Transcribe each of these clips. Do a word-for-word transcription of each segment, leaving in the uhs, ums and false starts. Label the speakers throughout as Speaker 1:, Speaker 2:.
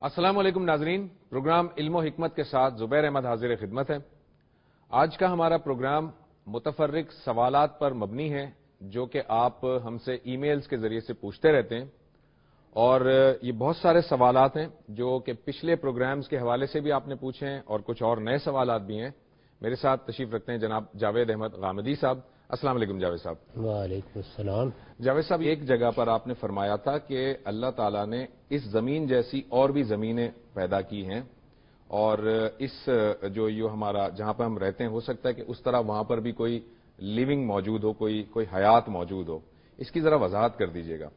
Speaker 1: السلام علیکم ناظرین، پروگرام علم و حکمت کے ساتھ زبیر احمد حاضر خدمت ہے۔ آج کا ہمارا پروگرام متفرق سوالات پر مبنی ہے جو کہ آپ ہم سے ای میلز کے ذریعے سے پوچھتے رہتے ہیں، اور یہ بہت سارے سوالات ہیں جو کہ پچھلے پروگرامز کے حوالے سے بھی آپ نے پوچھے ہیں اور کچھ اور نئے سوالات بھی ہیں۔ میرے ساتھ تشریف رکھتے ہیں جناب جاوید احمد غامدی صاحب۔ السلام علیکم جاوید صاحب۔
Speaker 2: وعلیکم السلام۔
Speaker 1: جاوید صاحب، ایک جگہ پر آپ نے فرمایا تھا کہ اللہ تعالیٰ نے اس زمین جیسی اور بھی زمینیں پیدا کی ہیں، اور اس جو یہ ہمارا جہاں پہ ہم رہتے ہیں ہو سکتا ہے کہ اس طرح وہاں پر بھی کوئی لیونگ موجود ہو، کوئی کوئی حیات موجود ہو۔ اس کی ذرا وضاحت کر دیجیے گا۔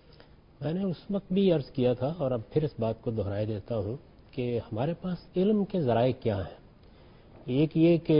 Speaker 2: میں نے اس وقت بھی عرض کیا تھا اور اب پھر اس بات کو دہرائے دیتا ہوں کہ ہمارے پاس علم کے ذرائع کیا ہیں۔ ایک یہ کہ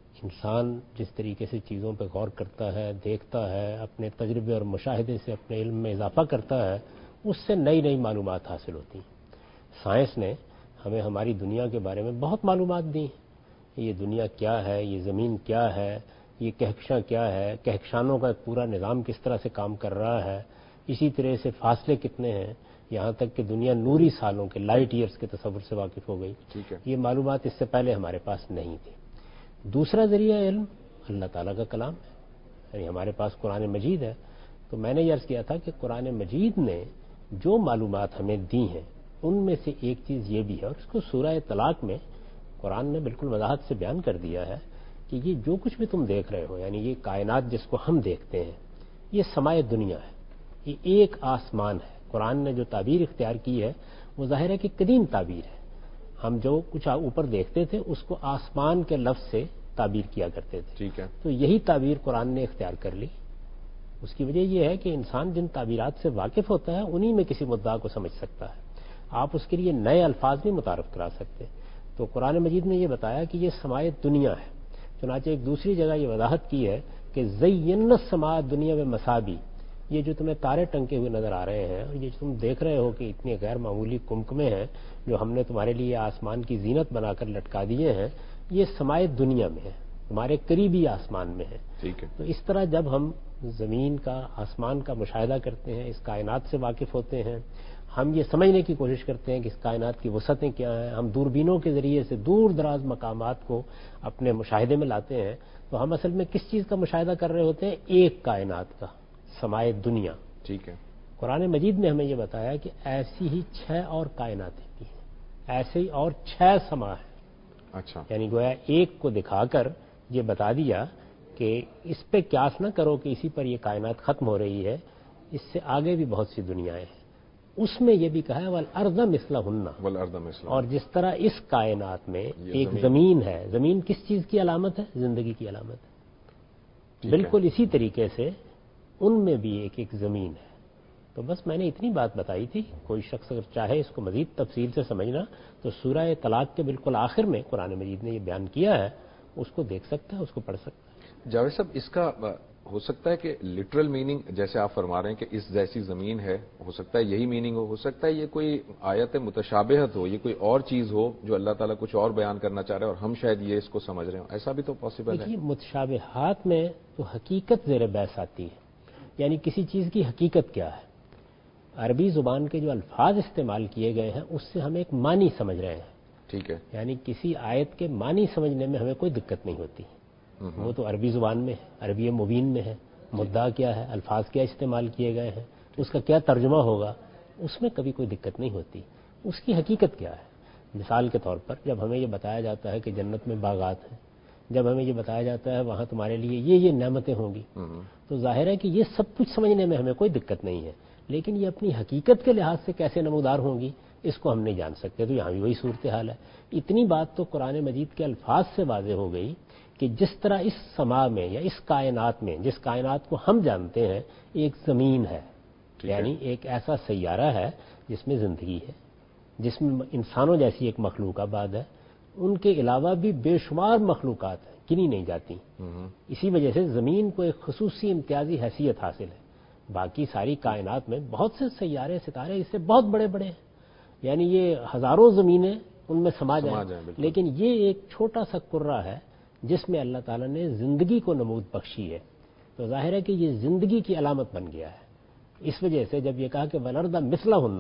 Speaker 2: انسان جس طریقے سے چیزوں پہ غور کرتا ہے، دیکھتا ہے، اپنے تجربے اور مشاہدے سے اپنے علم میں اضافہ کرتا ہے، اس سے نئی نئی معلومات حاصل ہوتی ہیں۔ سائنس نے ہمیں ہماری دنیا کے بارے میں بہت معلومات دی ہیں۔ یہ دنیا کیا ہے، یہ زمین کیا ہے، یہ کہکشاں کیا ہے، کہکشانوں کا ایک پورا نظام کس طرح سے کام کر رہا ہے، اسی طرح سے فاصلے کتنے ہیں، یہاں تک کہ دنیا نوری سالوں کے لائٹ ایئرز کے تصور سے واقف ہو گئی۔
Speaker 1: ٹھیک ہے۔
Speaker 2: یہ معلومات اس سے پہلے ہمارے پاس نہیں تھی۔ دوسرا ذریعہ علم اللہ تعالیٰ کا کلام ہے، یعنی ہمارے پاس قرآن مجید ہے۔ تو میں نے یہ عرض کیا تھا کہ قرآن مجید نے جو معلومات ہمیں دی ہیں ان میں سے ایک چیز یہ بھی ہے، اور اس کو سورہ طلاق میں قرآن نے بالکل وضاحت سے بیان کر دیا ہے کہ یہ جو کچھ بھی تم دیکھ رہے ہو، یعنی یہ کائنات جس کو ہم دیکھتے ہیں، یہ سمائے دنیا ہے، یہ ایک آسمان ہے۔ قرآن نے جو تعبیر اختیار کی ہے وہ ظاہر ہے کہ قدیم تعبیر ہے۔ ہم جو کچھ اوپر دیکھتے تھے اس کو آسمان کے لفظ سے تعبیر کیا کرتے تھے۔
Speaker 1: ٹھیک ہے۔
Speaker 2: تو یہی تعبیر قرآن نے اختیار کر لی۔ اس کی وجہ یہ ہے کہ انسان جن تعبیرات سے واقف ہوتا ہے انہی میں کسی مدعا کو سمجھ سکتا ہے، آپ اس کے لیے نئے الفاظ بھی متعارف کرا سکتے۔ تو قرآن مجید نے یہ بتایا کہ یہ سمائے دنیا ہے۔ چنانچہ ایک دوسری جگہ یہ وضاحت کی ہے کہ زینا السماء الدنیا بمصابیح، یہ جو تمہیں تارے ٹنگے ہوئے نظر آ رہے ہیں اور یہ تم دیکھ رہے ہو کہ اتنے غیر معمولی کمکمے ہیں جو ہم نے تمہارے لیے آسمان کی زینت بنا کر لٹکا دیے ہیں، یہ سمائے دنیا میں ہے، تمہارے قریبی آسمان میں ہے۔
Speaker 1: ٹھیک ہے۔
Speaker 2: تو اس طرح جب ہم زمین کا، آسمان کا مشاہدہ کرتے ہیں، اس کائنات سے واقف ہوتے ہیں، ہم یہ سمجھنے کی کوشش کرتے ہیں کہ اس کائنات کی وسعتیں کیا ہیں، ہم دوربینوں کے ذریعے سے دور دراز مقامات کو اپنے مشاہدے میں لاتے ہیں، تو ہم اصل میں کس چیز کا مشاہدہ کر رہے ہوتے ہیں؟ ایک کائنات کا، سمائے دنیا۔
Speaker 1: ٹھیک ہے۔
Speaker 2: قرآن مجید نے ہمیں یہ بتایا کہ ایسی ہی چھ اور کائناتیں بھی ہیں، ایسے ہی اور چھ سما ہیں۔
Speaker 1: اچھا۔
Speaker 2: یعنی گویا ایک کو دکھا کر یہ بتا دیا کہ اس پہ قیاس نہ کرو کہ اسی پر یہ کائنات ختم ہو رہی ہے، اس سے آگے بھی بہت سی دنیایں ہیں۔ اس میں یہ بھی کہا ہے والارض مثلہن،
Speaker 1: والارض مثلہن،
Speaker 2: اور جس طرح اس کائنات میں ایک
Speaker 1: زمین
Speaker 2: زمین ہے، زمین کس چیز کی علامت ہے؟ زندگی کی علامت ہے۔ بالکل اسی طریقے سے ان میں بھی ایک ایک زمین ہے۔ تو بس میں نے اتنی بات بتائی تھی، کوئی شخص اگر چاہے اس کو مزید تفصیل سے سمجھنا تو سورہ طلاق کے بالکل آخر میں قرآن مجید نے یہ بیان کیا ہے، اس کو دیکھ سکتا ہے، اس کو پڑھ سکتا ہے۔
Speaker 1: جاوید صاحب، اس کا ہو سکتا ہے کہ لٹرل میننگ جیسے آپ فرما رہے ہیں کہ اس جیسی زمین ہے، ہو سکتا ہے یہی میننگ ہو، ہو سکتا ہے یہ کوئی آیت متشابہت ہو، یہ کوئی اور چیز ہو جو اللہ تعالیٰ کچھ اور بیان کرنا چاہ رہے ہیں اور ہم شاید یہ اس کو سمجھ رہے ہوں، ایسا بھی تو پاسبل ہے؟
Speaker 2: دیکھیے، متشابہات میں تو حقیقت زیر بحث آتی ہے، یعنی کسی چیز کی حقیقت کیا ہے۔ عربی زبان کے جو الفاظ استعمال کیے گئے ہیں اس سے ہم ایک معنی سمجھ رہے ہیں۔
Speaker 1: ٹھیک ہے۔
Speaker 2: یعنی کسی آیت کے معنی سمجھنے میں ہمیں کوئی دقت نہیں ہوتی، وہ تو عربی زبان میں ہے، عربی مبین میں ہے، مدعا کیا ہے، الفاظ کیا استعمال کیے گئے ہیں، اس کا کیا ترجمہ ہوگا، اس میں کبھی کوئی دقت نہیں ہوتی۔ اس کی حقیقت کیا ہے؟ مثال کے طور پر جب ہمیں یہ بتایا جاتا ہے کہ جنت میں باغات ہیں، جب ہمیں یہ بتایا جاتا ہے وہاں تمہارے لیے یہ یہ نعمتیں ہوں گی، تو ظاہر ہے کہ یہ سب کچھ سمجھنے میں ہمیں کوئی دقت نہیں ہے، لیکن یہ اپنی حقیقت کے لحاظ سے کیسے نمودار ہوں گی اس کو ہم نہیں جان سکتے۔ تو یہاں بھی وہی صورتحال ہے۔ اتنی بات تو قرآن مجید کے الفاظ سے واضح ہو گئی کہ جس طرح اس سما میں یا اس کائنات میں، جس کائنات کو ہم جانتے ہیں، ایک زمین ہے، یعنی ایک ایسا سیارہ ہے جس میں زندگی ہے، جس میں انسانوں جیسی ایک مخلوق آباد ہے، ان کے علاوہ بھی بے شمار مخلوقات ہیں، گنی نہیں جاتی۔ اسی وجہ سے زمین کو ایک خصوصی امتیازی حیثیت حاصل ہے۔ باقی ساری کائنات میں بہت سے سیارے ستارے اس سے بہت بڑے بڑے ہیں، یعنی یہ ہزاروں زمینیں ان میں سما جائیں، لیکن یہ ایک چھوٹا سا کرہ ہے جس میں اللہ تعالیٰ نے زندگی کو نمود بخشی ہے۔ تو ظاہر ہے کہ یہ زندگی کی علامت بن گیا ہے۔ اس وجہ سے جب یہ کہا کہ والارض مثلہن،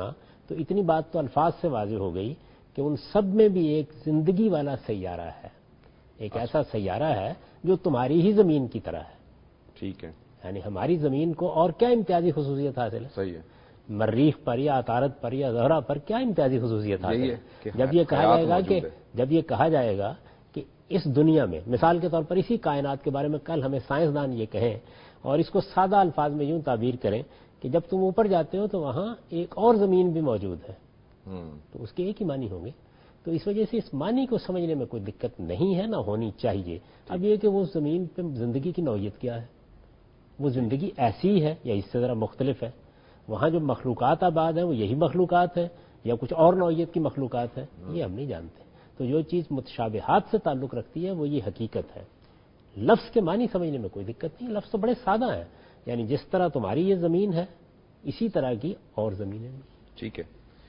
Speaker 2: تو اتنی بات تو الفاظ سے واضح ہو گئی کہ ان سب میں بھی ایک زندگی والا سیارہ ہے، ایک ایسا سیارہ ہے جو تمہاری ہی زمین کی طرح ہے۔
Speaker 1: ٹھیک ہے،
Speaker 2: یعنی ہماری زمین کو اور کیا امتیازی خصوصیت حاصل ہے؟
Speaker 1: صحیح ہے،
Speaker 2: مریخ پر یا عطارد پر یا زہرہ پر کیا امتیازی خصوصیت حاصل ہے؟ جب یہ کہا
Speaker 1: حیات
Speaker 2: جائے گا کہ
Speaker 1: موجود ہے۔
Speaker 2: جب یہ کہا جائے گا کہ اس دنیا میں، مثال کے طور پر اسی کائنات کے بارے میں کل ہمیں سائنسدان یہ کہیں اور اس کو سادہ الفاظ میں یوں تعبیر کریں کہ جب تم اوپر جاتے ہو تو وہاں ایک اور زمین بھی موجود ہے، تو اس کے ایک ہی معنی ہوں گے۔ تو اس وجہ سے اس معنی کو سمجھنے میں کوئی دقت نہیں ہے، نہ ہونی چاہیے۔ اب یہ کہ وہ زمین پہ زندگی کی نوعیت کیا ہے، وہ زندگی ایسی ہے یا اس سے ذرا مختلف ہے، وہاں جو مخلوقات آباد ہیں وہ یہی مخلوقات ہیں یا کچھ اور نوعیت کی مخلوقات ہیں، یہ ہم نہیں جانتے۔ تو جو چیز متشابہات سے تعلق رکھتی ہے وہ یہ حقیقت ہے۔ لفظ کے معنی سمجھنے میں کوئی دقت نہیں، لفظ تو بڑے سادہ ہیں، یعنی جس طرح تمہاری یہ زمین ہے اسی طرح کی اور زمینیں بھی۔
Speaker 1: ٹھیک ہے،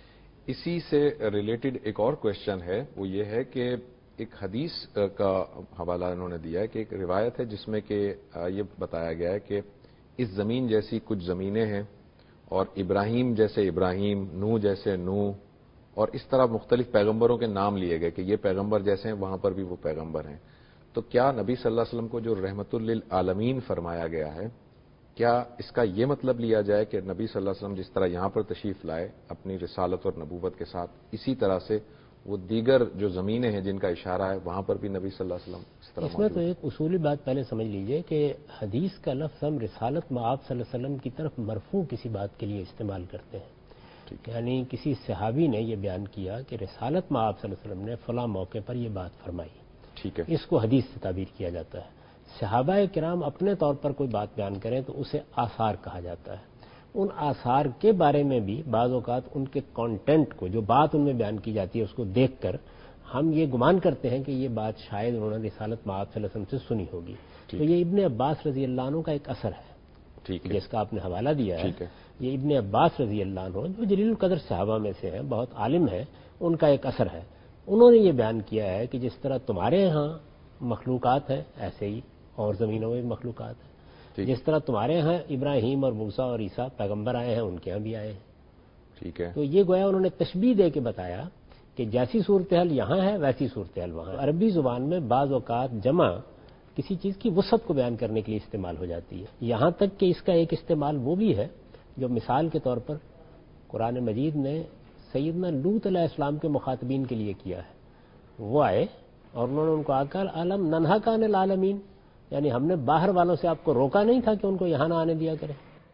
Speaker 1: اسی سے ریلیٹڈ ایک اور کوشچن ہے، وہ یہ ہے کہ ایک حدیث کا حوالہ انہوں نے دیا ہے کہ ایک روایت ہے جس میں کہ یہ بتایا گیا ہے کہ اس زمین جیسی کچھ زمینیں ہیں اور ابراہیم جیسے ابراہیم، نوح جیسے نوح، اور اس طرح مختلف پیغمبروں کے نام لیے گئے کہ یہ پیغمبر جیسے ہیں وہاں پر بھی وہ پیغمبر ہیں۔ تو کیا نبی صلی اللہ علیہ وسلم کو جو رحمت للعالمین فرمایا گیا ہے، کیا اس کا یہ مطلب لیا جائے کہ نبی صلی اللہ علیہ وسلم جس طرح یہاں پر تشریف لائے اپنی رسالت اور نبوت کے ساتھ، اسی طرح سے وہ دیگر جو زمینیں ہیں جن کا اشارہ ہے وہاں پر بھی نبی صلی اللہ علیہ وسلم اس طرح
Speaker 2: اس میں تو ایک اصولی بات پہلے سمجھ لیجئے کہ حدیث کا لفظ ہم رسالت میں آپ صلی اللہ علیہ وسلم کی طرف مرفوع کسی بات کے لیے استعمال کرتے ہیں، یعنی کسی صحابی نے یہ بیان کیا کہ رسالت میں آپ صلی اللہ علیہ وسلم نے فلاں موقع پر یہ بات فرمائی،
Speaker 1: ٹھیک ہے،
Speaker 2: اس کو حدیث سے تعبیر کیا جاتا ہے۔ صحابہ کرام اپنے طور پر کوئی بات بیان کریں تو اسے آثار کہا جاتا ہے۔ ان آثار کے بارے میں بھی بعض اوقات ان کے کانٹینٹ کو، جو بات ان میں بیان کی جاتی ہے، اس کو دیکھ کر ہم یہ گمان کرتے ہیں کہ یہ بات شاید انہوں نے رسالت مآب صلی اللہ علیہ وسلم سے سنی ہوگی۔ تو یہ ابن عباس رضی اللہ عنہ کا ایک اثر ہے جس کا آپ نے حوالہ دیا ہے، یہ ابن عباس رضی اللہ عنہ جو جلیل القدر صحابہ میں سے ہیں، بہت عالم ہیں، ان کا ایک اثر ہے۔ انہوں نے یہ بیان کیا ہے کہ جس طرح تمہارے ہاں مخلوقات ہیں ایسے ہی اور زمینوں میں مخلوقات ہیں، جس طرح تمہارے ہاں ابراہیم اور موسیٰ اور عیسیٰ پیغمبر آئے ہیں ان کے ہاں بھی آئے ہیں۔
Speaker 1: ٹھیک ہے،
Speaker 2: تو یہ گویا انہوں نے تشبیہ دے کے بتایا کہ جیسی صورتحال یہاں ہے ویسی صورتحال وہاں ہے۔ عربی زبان میں بعض اوقات جمع کسی چیز کی وسعت کو بیان کرنے کے لیے استعمال ہو جاتی ہے، یہاں تک کہ اس کا ایک استعمال وہ بھی ہے جو مثال کے طور پر قرآن مجید نے سیدنا لوط علیہ السلام کے مخاطبین کے لیے کیا ہے۔ وہ آئے اور انہوں نے ان کو آ کر علم ننہا کان العالمین، یعنی ہم نے باہر والوں سے آپ کو روکا نہیں تھا کہ ان کو یہاں نہ آنے دیا کریں۔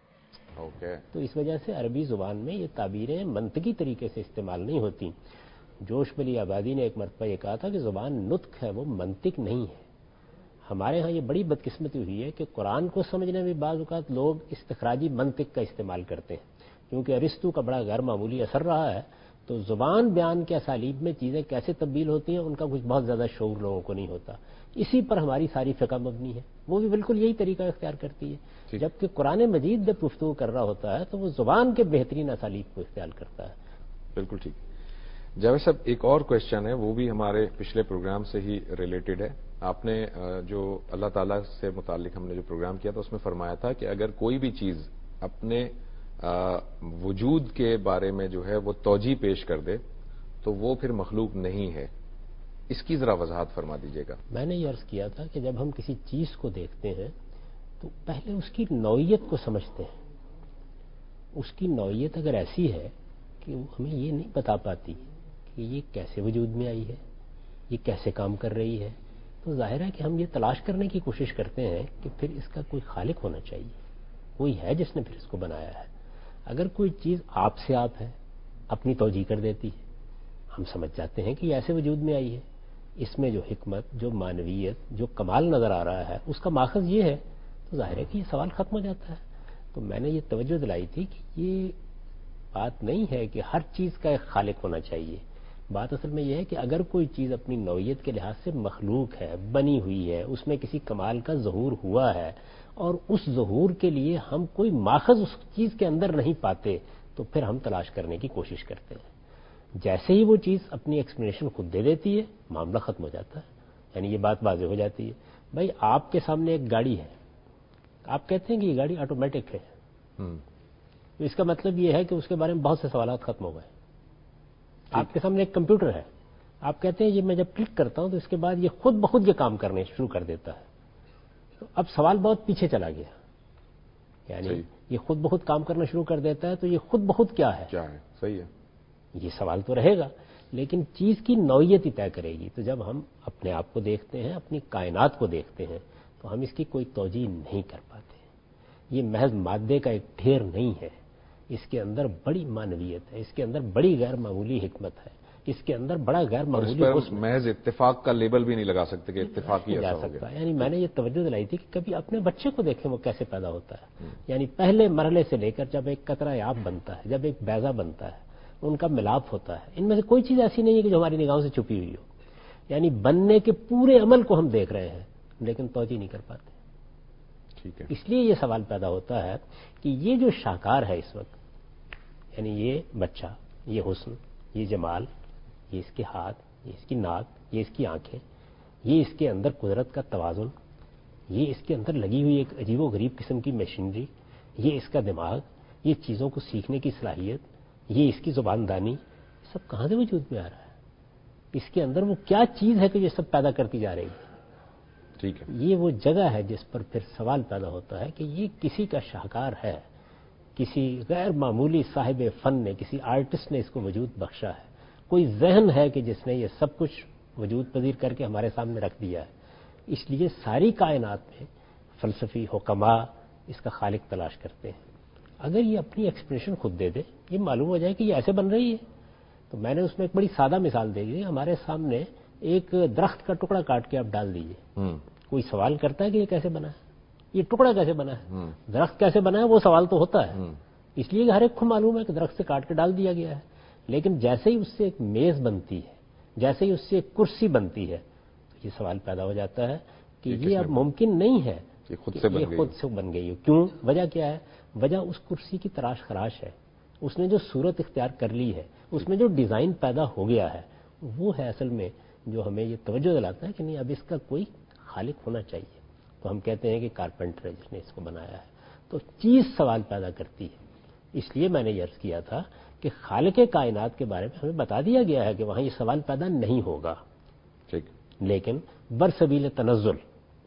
Speaker 1: اوکے،
Speaker 2: تو اس وجہ سے عربی زبان میں یہ تعبیریں منطقی طریقے سے استعمال نہیں ہوتی۔ جوش بلی آبادی نے ایک مرتبہ یہ کہا تھا کہ زبان نطق ہے، وہ منطق نہیں ہے۔ ہمارے ہاں یہ بڑی بدقسمتی ہوئی ہے کہ قرآن کو سمجھنے میں بعض اوقات لوگ استخراجی منطق کا استعمال کرتے ہیں، کیونکہ ارسطو کا بڑا غیر معمولی اثر رہا ہے، تو زبان بیان کے اسالیب میں چیزیں کیسے تبدیل ہوتی ہیں ان کا کچھ بہت زیادہ شعور لوگوں کو نہیں ہوتا۔ اسی پر ہماری ساری فقہ مبنی ہے، وہ بھی بالکل یہی طریقہ اختیار کرتی ہے، جبکہ قرآن مجید جب گفتگو کر رہا ہوتا ہے تو وہ زبان کے بہترین اسالیب کو اختیار کرتا ہے۔
Speaker 1: بالکل ٹھیک۔ جاوید صاحب، ایک اور کوشچن ہے، وہ بھی ہمارے پچھلے پروگرام سے ہی ریلیٹڈ ہے۔ آپ نے جو اللہ تعالیٰ سے متعلق ہم نے جو پروگرام کیا تھا اس میں فرمایا تھا کہ اگر کوئی بھی چیز اپنے وجود کے بارے میں جو ہے وہ توجیہ پیش کر دے تو وہ پھر مخلوق نہیں ہے، اس کی ذرا وضاحت فرما دیجیے گا۔
Speaker 2: میں نے یہ عرض کیا تھا کہ جب ہم کسی چیز کو دیکھتے ہیں تو پہلے اس کی نوعیت کو سمجھتے ہیں۔ اس کی نوعیت اگر ایسی ہے کہ وہ ہمیں یہ نہیں بتا پاتی کہ یہ کیسے وجود میں آئی ہے، یہ کیسے کام کر رہی ہے، تو ظاہر ہے کہ ہم یہ تلاش کرنے کی کوشش کرتے ہیں کہ پھر اس کا کوئی خالق ہونا چاہیے، کوئی ہے جس نے پھر اس کو بنایا ہے۔ اگر کوئی چیز آپ سے آپ ہے، اپنی توجیہ کر دیتی ہے، ہم سمجھ جاتے ہیں کہ یہ ایسے وجود میں آئی ہے، اس میں جو حکمت، جو معنویت، جو کمال نظر آ رہا ہے اس کا ماخذ یہ ہے، تو ظاہر ہے کہ یہ سوال ختم ہو جاتا ہے۔ تو میں نے یہ توجہ دلائی تھی کہ یہ بات نہیں ہے کہ ہر چیز کا ایک خالق ہونا چاہیے، بات اصل میں یہ ہے کہ اگر کوئی چیز اپنی نوعیت کے لحاظ سے مخلوق ہے، بنی ہوئی ہے، اس میں کسی کمال کا ظہور ہوا ہے اور اس ظہور کے لیے ہم کوئی ماخذ اس چیز کے اندر نہیں پاتے تو پھر ہم تلاش کرنے کی کوشش کرتے ہیں۔ جیسے ہی وہ چیز اپنی ایکسپلینیشن خود دے دیتی ہے معاملہ ختم ہو جاتا ہے، یعنی یہ بات واضح ہو جاتی ہے۔ بھائی آپ کے سامنے ایک گاڑی ہے، آپ کہتے ہیں کہ یہ گاڑی آٹومیٹک ہے، تو اس کا مطلب یہ ہے کہ اس کے بارے میں بہت سے سوالات ختم ہو گئے۔ آپ کے سامنے ایک کمپیوٹر ہے، آپ کہتے ہیں یہ میں جب کلک کرتا ہوں تو اس کے بعد یہ خود بخود یہ کام کرنے شروع کر دیتا ہے. تو اب سوال بہت پیچھے چلا گیا، یعنی صحیح. یہ خود بخود کام کرنا شروع کر دیتا ہے تو یہ خود بخود کیا ہے؟
Speaker 1: کیا ہے؟ صحیح ہے.
Speaker 2: یہ سوال تو رہے گا، لیکن چیز کی نوعیت ہی طے کرے گی. تو جب ہم اپنے آپ کو دیکھتے ہیں، اپنی کائنات کو دیکھتے ہیں، تو ہم اس کی کوئی توجیہ نہیں کر پاتے. یہ محض مادے کا ایک ڈھیر نہیں ہے، اس کے اندر بڑی معنویت ہے، اس کے اندر بڑی غیر معمولی حکمت ہے، اس کے اندر بڑا غیر معمولی حسن.
Speaker 1: محض اتفاق کا لیبل بھی نہیں لگا سکتے کہ اتفاق ہی ایسا ہو گیا.
Speaker 2: یعنی میں نے یہ توجہ دلائی تھی کہ کبھی اپنے بچے کو دیکھیں وہ کیسے پیدا ہوتا ہے. یعنی پہلے مرحلے سے لے کر جب ایک قطرہ آب بنتا ہے، جب ایک بیضہ بنتا ہے، ان کا ملاپ ہوتا ہے. ان میں سے کوئی چیز ایسی نہیں ہے کہ جو ہماری نگاہوں سے چھپی ہوئی ہو. یعنی بننے کے پورے عمل کو ہم دیکھ رہے ہیں لیکن توجہ نہیں کر پاتے.
Speaker 1: ٹھیک ہے.
Speaker 2: اس لیے یہ سوال پیدا ہوتا ہے کہ یہ جو شاہکار ہے اس وقت، یعنی یہ بچہ، یہ حسن، یہ جمال، یہ اس کے ہاتھ، یہ اس کی ناک، یہ اس کی آنکھیں، یہ اس کے اندر قدرت کا توازن، یہ اس کے اندر لگی ہوئی ایک عجیب و غریب قسم کی مشینری، یہ اس کا دماغ، یہ چیزوں کو سیکھنے کی صلاحیت، یہ اس کی زبان دانی، یہ سب کہاں سے وجود میں آ رہا ہے؟ اس کے اندر وہ کیا چیز ہے کہ یہ سب پیدا کرتی جا رہی ہے؟
Speaker 1: ٹھیک ہے.
Speaker 2: یہ وہ جگہ ہے جس پر پھر سوال پیدا ہوتا ہے کہ یہ کسی کا شاہکار ہے، کسی غیر معمولی صاحب فن نے، کسی آرٹسٹ نے اس کو وجود بخشا ہے. کوئی ذہن ہے کہ جس نے یہ سب کچھ وجود پذیر کر کے ہمارے سامنے رکھ دیا ہے. اس لیے ساری کائنات میں فلسفی حکما اس کا خالق تلاش کرتے ہیں. اگر یہ اپنی ایکسپریشن خود دے دے، یہ معلوم ہو جائے کہ یہ ایسے بن رہی ہے. تو میں نے اس میں ایک بڑی سادہ مثال دے دی. ہمارے سامنے ایک درخت کا ٹکڑا کاٹ کے آپ ڈال دیجئے، کوئی سوال کرتا ہے کہ یہ کیسے بنا ہے، یہ ٹکڑا کیسے بنا ہے، درخت کیسے بنا ہے؟ وہ سوال تو ہوتا ہے، اس لیے کہ ہر ایک کو معلوم ہے کہ درخت سے کاٹ کے ڈال دیا گیا ہے. لیکن جیسے ہی اس سے ایک میز بنتی ہے، جیسے ہی اس سے ایک کرسی بنتی ہے، تو یہ سوال پیدا ہو جاتا ہے کہ یہ اب ممکن نہیں ہے
Speaker 1: یہ خود سے
Speaker 2: یہ خود سے بن گئی ہو. کیوں؟ وجہ کیا ہے؟ وجہ اس کرسی کی تراش خراش ہے. اس نے جو صورت اختیار کر لی ہے، اس میں جو ڈیزائن پیدا ہو گیا ہے، وہ ہے اصل میں جو ہمیں یہ توجہ دلاتا ہے کہ نہیں اب اس کا کوئی خالق ہونا چاہیے. تو ہم کہتے ہیں کہ کارپینٹر ہے جس نے اس کو بنایا ہے. تو چیز سوال پیدا کرتی ہے. اس لیے میں نے یہ عرض کیا تھا کہ خالق کائنات کے بارے میں ہمیں بتا دیا گیا ہے کہ وہاں یہ سوال پیدا نہیں ہوگا.
Speaker 1: ٹھیک.
Speaker 2: لیکن برسبیل تنزل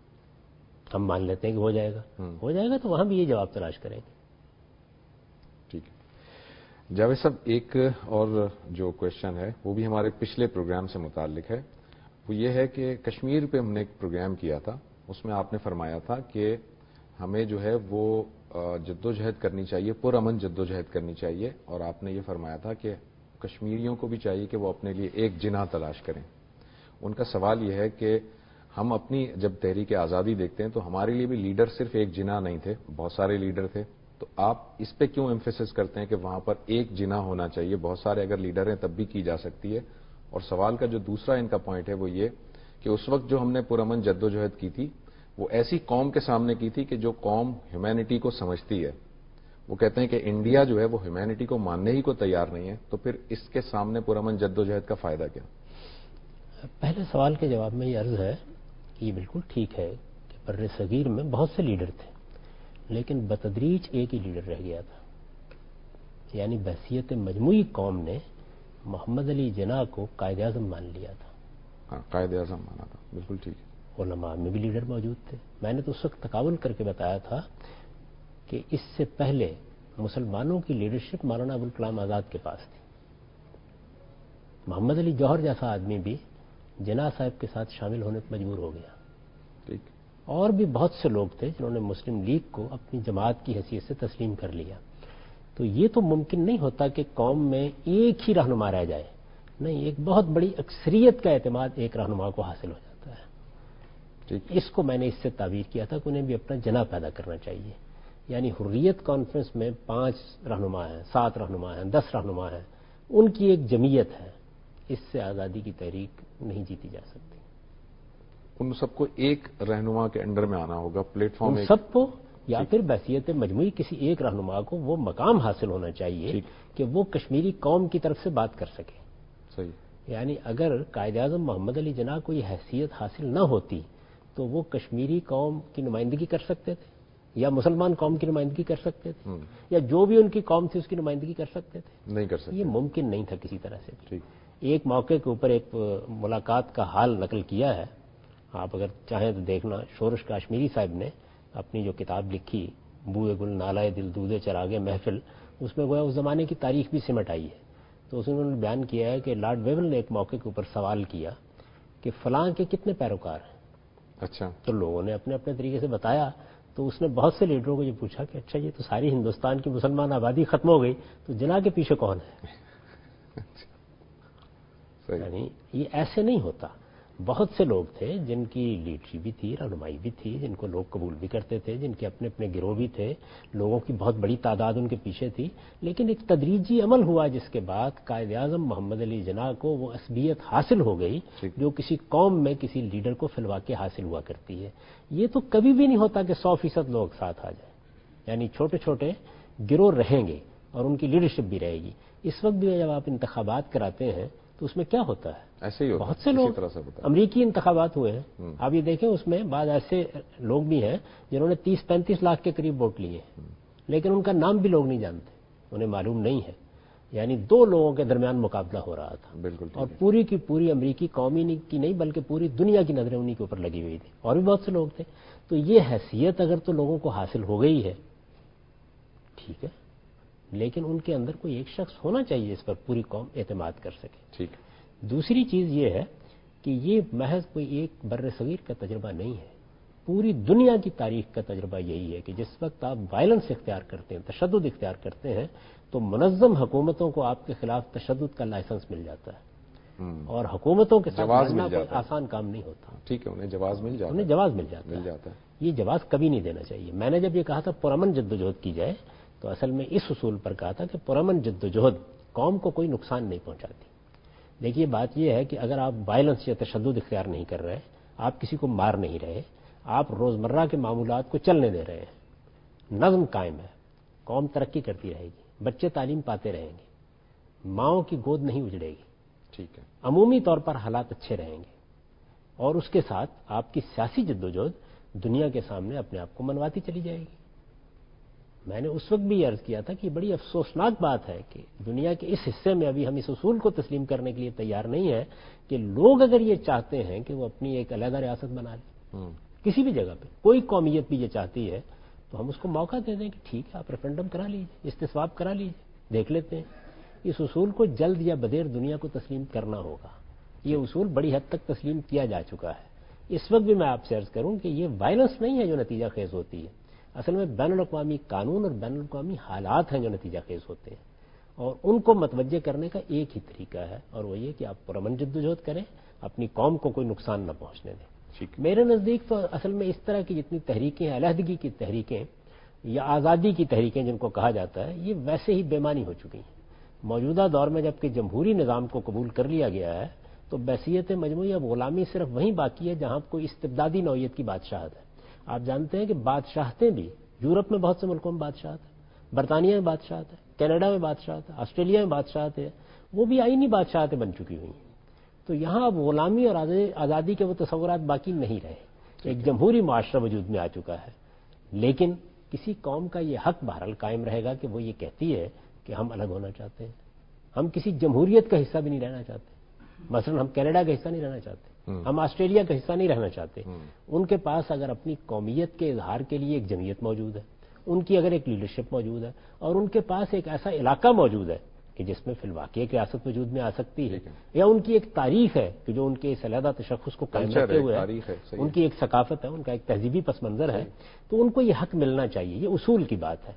Speaker 2: ہم مان لیتے ہیں کہ ہو جائے گا. ہو جائے گا تو وہاں بھی یہ جواب تلاش کریں گے.
Speaker 1: ٹھیک ہے. جاوید صاحب، ایک اور جو کوشچن ہے وہ بھی ہمارے پچھلے پروگرام سے متعلق ہے. وہ یہ ہے کہ کشمیر پہ ہم نے ایک پروگرام کیا تھا، اس میں آپ نے فرمایا تھا کہ ہمیں جو ہے وہ جدوجہد کرنی چاہیے، پرامن جدوجہد کرنی چاہیے. اور آپ نے یہ فرمایا تھا کہ کشمیریوں کو بھی چاہیے کہ وہ اپنے لیے ایک جناح تلاش کریں. ان کا سوال یہ ہے کہ ہم اپنی جب تحریک آزادی دیکھتے ہیں تو ہمارے لیے بھی لیڈر صرف ایک جناح نہیں تھے، بہت سارے لیڈر تھے. تو آپ اس پہ کیوں ایمفیسس کرتے ہیں کہ وہاں پر ایک جناح ہونا چاہیے؟ بہت سارے اگر لیڈر ہیں تب بھی کی جا سکتی ہے. اور سوال کا جو دوسرا ان کا پوائنٹ ہے وہ یہ کہ اس وقت جو ہم نے پرامن جدوجہد کی تھی وہ ایسی قوم کے سامنے کی تھی کہ جو قوم ہیومینٹی کو سمجھتی ہے. وہ کہتے ہیں کہ انڈیا جو ہے وہ ہیومینٹی کو ماننے ہی کو تیار نہیں ہے. تو پھر اس کے سامنے پرامن جدوجہد کا فائدہ کیا؟
Speaker 2: پہلے سوال کے جواب میں یہ عرض ہے کہ یہ بالکل ٹھیک ہے کہ بر صغیر میں بہت سے لیڈر تھے، لیکن بتدریج ایک ہی لیڈر رہ گیا تھا. یعنی بحثیت مجموعی قوم نے محمد علی جناح کو قائد اعظم مان لیا تھا.
Speaker 1: ہاں، قائد اعظم مانا تھا. بالکل ٹھیک ہے.
Speaker 2: علماء میں بھی لیڈر موجود تھے. میں نے تو اس وقت تقابل کر کے بتایا تھا کہ اس سے پہلے مسلمانوں کی لیڈرشپ مولانا ابوالکلام آزاد کے پاس تھی. محمد علی جوہر جیسا آدمی بھی جناح صاحب کے ساتھ شامل ہونے پر مجبور ہو گیا.
Speaker 1: ٹھیک.
Speaker 2: اور بھی بہت سے لوگ تھے جنہوں نے مسلم لیگ کو اپنی جماعت کی حیثیت سے تسلیم کر لیا. تو یہ تو ممکن نہیں ہوتا کہ قوم میں ایک ہی رہنما رہ جائے. نہیں، ایک بہت بڑی اکثریت کا اعتماد ایک رہنما کو حاصل ہو جاتا ہے. ٹھیک. اس کو میں نے اس سے تعبیر کیا تھا کہ انہیں بھی اپنا جناح پیدا کرنا چاہیے. یعنی حریت کانفرنس میں پانچ رہنما ہیں، سات رہنما ہیں، دس رہنما ہیں، ان کی ایک جمعیت ہے. اس سے آزادی کی تحریک نہیں جیتی جا سکتی.
Speaker 1: ان سب کو ایک رہنما کے انڈر میں آنا ہوگا، پلیٹ فارم
Speaker 2: ان سب کو یا پھر بحثیت مجموعی کسی ایک رہنما کو وہ مقام حاصل ہونا چاہیے کہ وہ کشمیری قوم کی طرف سے بات کر سکے.
Speaker 1: صحیح.
Speaker 2: یعنی اگر قائد اعظم محمد علی جناح کو یہ حیثیت حاصل نہ ہوتی تو وہ کشمیری قوم کی نمائندگی کر سکتے تھے؟ یا مسلمان قوم کی نمائندگی کر سکتے تھے یا جو بھی ان کی قوم تھی اس کی نمائندگی کر سکتے تھے؟
Speaker 1: نہیں کر سکتے.
Speaker 2: یہ ممکن نہیں تھا کسی طرح سے. ایک موقع کے اوپر ایک ملاقات کا حال نقل کیا ہے، آپ اگر چاہیں تو دیکھنا. شورش کاشمیری صاحب نے اپنی جو کتاب لکھی بوئے گل نالائے دل دودے چراغے محفل، اس میں گویا اس زمانے کی تاریخ بھی سمٹ آئی ہے. تو اس میں انہوں نے بیان کیا ہے کہ لارڈ ویول نے ایک موقع کے اوپر سوال کیا کہ فلاں کے کتنے پیروکار ہیں.
Speaker 1: اچھا. تو
Speaker 2: لوگوں نے اپنے اپنے طریقے سے بتایا. تو اس نے بہت سے لیڈروں کو یہ پوچھا کہ اچھا یہ تو ساری ہندوستان کی مسلمان آبادی ختم ہو گئی، تو جناح کے پیچھے کون ہے؟ یعنی یہ ایسے نہیں ہوتا. بہت سے لوگ تھے جن کی لیڈری بھی تھی، رہنمائی بھی تھی، جن کو لوگ قبول بھی کرتے تھے، جن کے اپنے اپنے گروہ بھی تھے، لوگوں کی بہت بڑی تعداد ان کے پیچھے تھی. لیکن ایک تدریجی عمل ہوا جس کے بعد قائد اعظم محمد علی جناح کو وہ عصبیت حاصل ہو گئی جو کسی قوم میں کسی لیڈر کو فی الواقع حاصل ہوا کرتی ہے. یہ تو کبھی بھی نہیں ہوتا کہ سو فیصد لوگ ساتھ آ جائیں. یعنی چھوٹے چھوٹے گروہ رہیں گے اور ان کی لیڈرشپ بھی رہے گی. اس وقت بھی جب آپ انتخابات کراتے ہیں تو اس میں کیا ہوتا ہے؟
Speaker 1: ایسے ہی ہوتا
Speaker 2: بہت سے لوگ امریکی انتخابات ہوئے ہیں، آپ یہ دیکھیں اس میں بعض ایسے لوگ بھی ہیں جنہوں نے تیس پینتیس لاکھ کے قریب ووٹ لیے ہیں، لیکن ان کا نام بھی لوگ نہیں جانتے، انہیں معلوم نہیں ہے. یعنی دو لوگوں کے درمیان مقابلہ ہو رہا تھا.
Speaker 1: بالکل.
Speaker 2: اور پوری کی پوری امریکی قومی کی نہیں بلکہ پوری دنیا کی نظریں انہی کے اوپر لگی ہوئی تھی، اور بھی بہت سے لوگ تھے. تو یہ حیثیت اگر تو لوگوں کو حاصل ہو گئی ہے ٹھیک ہے، لیکن ان کے اندر کوئی ایک شخص ہونا چاہیے اس پر پوری قوم اعتماد کر سکے.
Speaker 1: ٹھیک.
Speaker 2: دوسری چیز یہ ہے کہ یہ محض کوئی ایک بر صغیر کا تجربہ نہیں ہے، پوری دنیا کی تاریخ کا تجربہ یہی ہے کہ جس وقت آپ وائلنس اختیار کرتے ہیں، تشدد اختیار کرتے ہیں، تو منظم حکومتوں کو آپ کے خلاف تشدد کا لائسنس مل جاتا ہے، اور حکومتوں کے ساتھ لڑنا کوئی آسان کام نہیں ہوتا.
Speaker 1: ٹھیک ہے، انہیں جواز مل جاتا ہے.
Speaker 2: انہیں جواز مل جاتا ہے. یہ جواز کبھی نہیں دینا چاہیے. میں نے جب یہ کہا تھا پرامن جدوجہد کی جائے تو اصل میں اس اصول پر کہا تھا کہ پرامن جدوجہد قوم کو کوئی نقصان نہیں پہنچاتی. دیکھیے بات یہ ہے کہ اگر آپ وائلنس یا تشدد اختیار نہیں کر رہے، آپ کسی کو مار نہیں رہے، آپ روزمرہ کے معمولات کو چلنے دے رہے ہیں، نظم قائم ہے، قوم ترقی کرتی رہے گی، بچے تعلیم پاتے رہیں گے، ماؤں کی گود نہیں اجڑے گی.
Speaker 1: ٹھیک ہے.
Speaker 2: عمومی طور پر حالات اچھے رہیں گے، اور اس کے ساتھ آپ کی سیاسی جدوجہد دنیا کے سامنے اپنے آپ کو منواتی چلی جائے گی. میں نے اس وقت بھی عرض کیا تھا کہ بڑی افسوسناک بات ہے کہ دنیا کے اس حصے میں ابھی ہم اس اصول کو تسلیم کرنے کے لیے تیار نہیں ہے کہ لوگ اگر یہ چاہتے ہیں کہ وہ اپنی ایک علیحدہ ریاست بنا لیں کسی بھی جگہ پہ، کوئی قومیت بھی یہ چاہتی ہے، تو ہم اس کو موقع دے دیں کہ ٹھیک ہے آپ ریفرنڈم کرا لیجیے، استصواب کرا لیجیے، دیکھ لیتے ہیں. اس اصول کو جلد یا بدیر دنیا کو تسلیم کرنا ہوگا. یہ اصول بڑی حد تک تسلیم کیا جا چکا ہے. اس وقت بھی میں آپ سے عرض کروں کہ یہ وائلنس نہیں ہے جو نتیجہ خیز ہوتی ہے، اصل میں بین الاقوامی قانون اور بین الاقوامی حالات ہیں جو نتیجہ خیز ہوتے ہیں، اور ان کو متوجہ کرنے کا ایک ہی طریقہ ہے، اور وہ یہ کہ آپ پرامن جدوجہد کریں، اپنی قوم کو کوئی نقصان نہ پہنچنے دیں. میرے نزدیک تو اصل میں اس طرح کی جتنی تحریکیں، علیحدگی کی تحریکیں یا آزادی کی تحریکیں جن کو کہا جاتا ہے، یہ ویسے ہی بے معنی ہو چکی ہیں. موجودہ دور میں جبکہ جمہوری نظام کو قبول کر لیا گیا ہے تو بحثیت مجموعی اب غلامی صرف وہیں باقی ہے جہاں کوئی استبدادی نوعیت کی بادشاہت ہے. آپ جانتے ہیں کہ بادشاہتیں بھی یورپ میں بہت سے ملکوں میں بادشاہت ہے، برطانیہ میں بادشاہت ہے، کینیڈا میں بادشاہت ہے، آسٹریلیا میں بادشاہت ہے، وہ بھی آئینی بادشاہتیں بن چکی ہوئی ہیں. تو یہاں اب غلامی اور آزادی کے وہ تصورات باقی نہیں رہے، ایک جمہوری معاشرہ وجود میں آ چکا ہے. لیکن کسی قوم کا یہ حق بہرحال قائم رہے گا کہ وہ یہ کہتی ہے کہ ہم الگ ہونا چاہتے ہیں، ہم کسی جمہوریت کا حصہ بھی نہیں رہنا چاہتے. مثلا ہم کینیڈا کا حصہ نہیں رہنا چاہتے، ہم آسٹریلیا کا حصہ نہیں رہنا چاہتے. ان کے پاس اگر اپنی قومیت کے اظہار کے لیے ایک جمعیت موجود ہے، ان کی اگر ایک لیڈرشپ موجود ہے، اور ان کے پاس ایک ایسا علاقہ موجود ہے کہ جس میں فی الواقع ایک ریاست وجود میں آ سکتی ہے، یا ان کی ایک تاریخ ہے کہ جو ان کے اس علیحدہ تشخص کو قائم رکھتے ہوئے ہے، ان کی ایک ثقافت ہے، ان کا ایک تہذیبی پس منظر ہے، تو ان کو یہ حق ملنا چاہیے. یہ اصول کی بات ہے.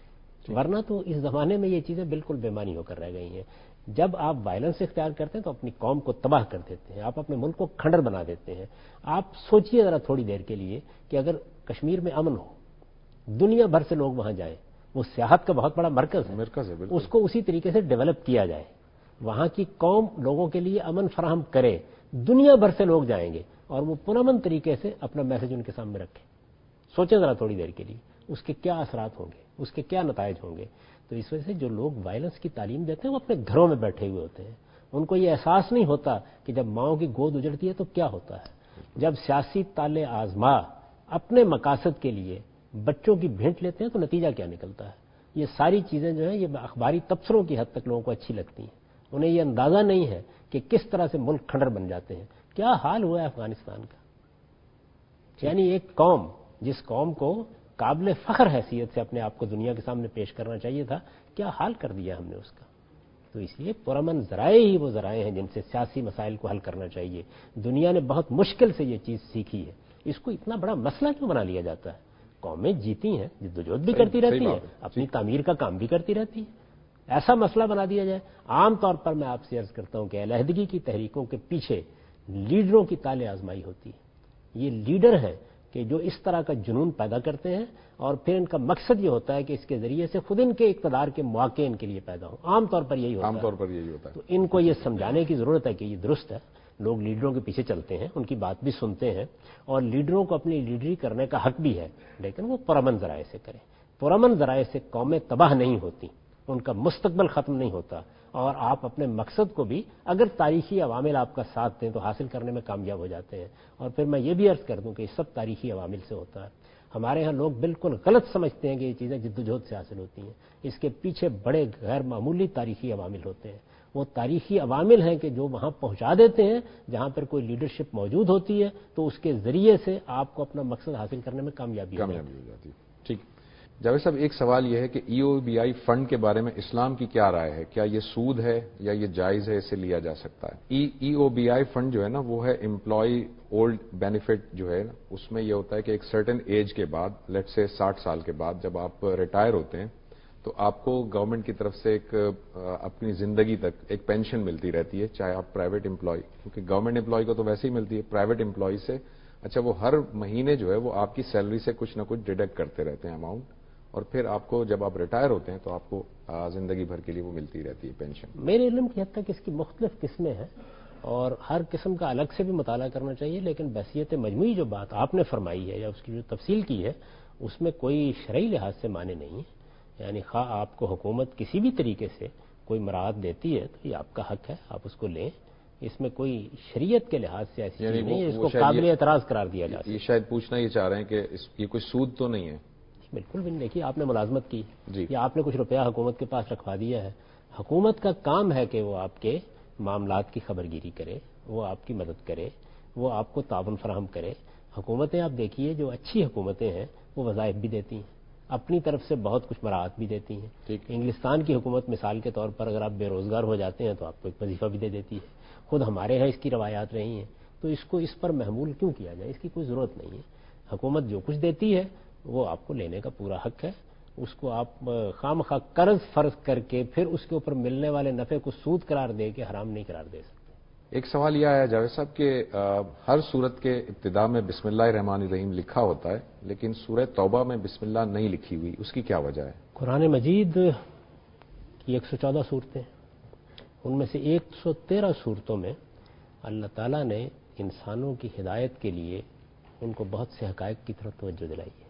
Speaker 2: ورنہ تو اس زمانے میں یہ چیزیں بالکل بے معنی ہو کر رہ گئی ہیں. جب آپ وائلنس اختیار کرتے ہیں تو اپنی قوم کو تباہ کر دیتے ہیں، آپ اپنے ملک کو کھنڈر بنا دیتے ہیں. آپ سوچئے ذرا تھوڑی دیر کے لیے کہ اگر کشمیر میں امن ہو، دنیا بھر سے لوگ وہاں جائیں، وہ سیاحت کا بہت بڑا مرکز ہے،
Speaker 1: مرکز ہے،
Speaker 2: اس کو اسی طریقے سے ڈیولپ کیا جائے، وہاں کی قوم لوگوں کے لیے امن فراہم کرے، دنیا بھر سے لوگ جائیں گے اور وہ پرامن طریقے سے اپنا میسج ان کے سامنے رکھیں. سوچیں ذرا تھوڑی دیر کے لیے اس کے کیا اثرات ہوں گے، اس کے کیا نتائج ہوں گے. تو اس وجہ سے جو لوگ وائلنس کی تعلیم دیتے ہیں وہ اپنے گھروں میں بیٹھے ہوئے ہوتے ہیں، ان کو یہ احساس نہیں ہوتا کہ جب ماؤں کی گود اجڑتی ہے تو کیا ہوتا ہے. جب سیاسی تالے آزما اپنے مقاصد کے لیے بچوں کی بھینٹ لیتے ہیں تو نتیجہ کیا نکلتا ہے؟ یہ ساری چیزیں جو ہیں یہ اخباری تبصروں کی حد تک لوگوں کو اچھی لگتی ہیں، انہیں یہ اندازہ نہیں ہے کہ کس طرح سے ملک کھنڈر بن جاتے ہیں۔ کیا حال ہوا ہے افغانستان کا؟ یعنی ایک قوم جس قوم کو قابل فخر حیثیت سے اپنے آپ کو دنیا کے سامنے پیش کرنا چاہیے تھا، کیا حال کر دیا ہم نے اس کا؟ تو اس لیے پرامن ذرائع ہی وہ ذرائع ہیں جن سے سیاسی مسائل کو حل کرنا چاہیے۔ دنیا نے بہت مشکل سے یہ چیز سیکھی ہے، اس کو اتنا بڑا مسئلہ کیوں بنا لیا جاتا ہے؟ قومیں جیتی ہیں، جدوجہد بھی کرتی رہتی ہیں، اپنی تعمیر کا کام بھی کرتی رہتی ہیں، ایسا مسئلہ بنا دیا جائے۔ عام طور پر میں آپ سے عرض کرتا ہوں کہ علیحدگی کی تحریکوں کے پیچھے لیڈروں کی طالع آزمائی ہوتی ہے۔ یہ لیڈر ہیں کہ جو اس طرح کا جنون پیدا کرتے ہیں اور پھر ان کا مقصد یہ ہوتا ہے کہ اس کے ذریعے سے خود ان کے اقتدار کے مواقع ان کے لیے پیدا ہوں۔ عام طور پر یہی ہوتا ہے
Speaker 1: عام طور پر یہی ہوتا ہے
Speaker 2: تو ان کو یہ سمجھانے کی ضرورت ہے کہ یہ درست ہے، لوگ لیڈروں کے پیچھے چلتے ہیں، ان کی بات بھی سنتے ہیں اور لیڈروں کو اپنی لیڈری کرنے کا حق بھی ہے، لیکن وہ پرامن ذرائع سے کریں۔ پرامن ذرائع سے قومیں تباہ نہیں ہوتی، ان کا مستقبل ختم نہیں ہوتا، اور آپ اپنے مقصد کو بھی اگر تاریخی عوامل آپ کا ساتھ دیں تو حاصل کرنے میں کامیاب ہو جاتے ہیں۔ اور پھر میں یہ بھی عرض کر دوں کہ یہ سب تاریخی عوامل سے ہوتا ہے۔ ہمارے ہاں لوگ بالکل غلط سمجھتے ہیں کہ یہ چیزیں جدوجہد سے حاصل ہوتی ہیں، اس کے پیچھے بڑے غیر معمولی تاریخی عوامل ہوتے ہیں۔ وہ تاریخی عوامل ہیں کہ جو وہاں پہنچا دیتے ہیں جہاں پر کوئی لیڈرشپ موجود ہوتی ہے، تو اس کے ذریعے سے آپ کو اپنا مقصد حاصل کرنے میں کامیابی
Speaker 1: ہو جاتی ہے۔ ٹھیک جاوید صاحب، ایک سوال یہ ہے کہ ای او بی آئی فنڈ کے بارے میں اسلام کی کیا رائے ہے؟ کیا یہ سود ہے یا یہ جائز ہے، اسے لیا جا سکتا ہے؟ ای او بی آئی فنڈ جو ہے نا وہ ہے امپلائی اولڈ بینیفٹ جو ہے نا، اس میں یہ ہوتا ہے کہ ایک سرٹن ایج کے بعد، لیٹ سے ساٹھ سال کے بعد جب آپ ریٹائر ہوتے ہیں تو آپ کو گورنمنٹ کی طرف سے ایک اپنی زندگی تک ایک پینشن ملتی رہتی ہے، چاہے آپ پرائیویٹ امپلائی، کیونکہ گورنمنٹ امپلائی کو تو ویسے ہی ملتی ہے، پرائیویٹ امپلائی سے اچھا وہ ہر مہینے جو ہے وہ آپ کی سیلری سے کچھ نہ کچھ ڈیڈکٹ کرتے رہتے ہیں اماؤنٹ، اور پھر آپ کو جب آپ ریٹائر ہوتے ہیں تو آپ کو زندگی بھر کے لیے وہ ملتی رہتی ہے پینشن۔
Speaker 2: میرے علم کی حد تک اس کی مختلف قسمیں ہیں اور ہر قسم کا الگ سے بھی مطالعہ کرنا چاہیے، لیکن بحثیت مجموعی جو بات آپ نے فرمائی ہے یا اس کی جو تفصیل کی ہے اس میں کوئی شرعی لحاظ سے معنی نہیں ہے۔ یعنی خواہ آپ کو حکومت کسی بھی طریقے سے کوئی مراعات دیتی ہے تو یہ آپ کا حق ہے، آپ اس کو لیں، اس میں کوئی شریعت کے لحاظ سے ایسی چیز نہیں ہے، اس کو قابل اعتراض قرار دیا جا سکتا ہے۔
Speaker 1: یہ شاید پوچھنا یہ چاہ رہے ہیں کہ یہ کوئی سود تو نہیں ہے؟
Speaker 2: بالکل بھی نہیں۔ دیکھیے آپ نے ملازمت کی
Speaker 1: جی،
Speaker 2: یا آپ نے کچھ روپیہ حکومت کے پاس رکھوا دیا ہے، حکومت کا کام ہے کہ وہ آپ کے معاملات کی خبر گیری کرے، وہ آپ کی مدد کرے، وہ آپ کو تعاون فراہم کرے۔ حکومتیں آپ دیکھیے جو اچھی حکومتیں ہیں وہ وظائف بھی دیتی ہیں، اپنی طرف سے بہت کچھ مراعات بھی دیتی ہیں۔ انگلستان کی حکومت مثال کے طور پر اگر آپ بے روزگار ہو جاتے ہیں تو آپ کو ایک وظیفہ بھی دے دیتی ہے۔ خود ہمارے ہاں اس کی روایات رہی ہیں، تو اس کو اس پر محمول کیوں کیا جائے؟ اس کی کوئی ضرورت نہیں ہے۔ حکومت جو کچھ دیتی ہے وہ آپ کو لینے کا پورا حق ہے، اس کو آپ خام خواہ قرض فرض کر کے پھر اس کے اوپر ملنے والے نفع کو سود قرار دے کے حرام نہیں قرار دے سکتے۔
Speaker 1: ایک سوال یہ آیا جاوید صاحب کہ ہر سورت کے ابتدا میں بسم اللہ الرحمن الرحیم لکھا ہوتا ہے لیکن سورہ توبہ میں بسم اللہ نہیں لکھی ہوئی، اس کی کیا وجہ ہے؟
Speaker 2: قرآن مجید کی ایک سو چودہ صورتیں، ان میں سے ایک سو تیرہ صورتوں میں اللہ تعالیٰ نے انسانوں کی ہدایت کے لیے ان کو بہت سے حقائق کی طرف توجہ دلائی ہے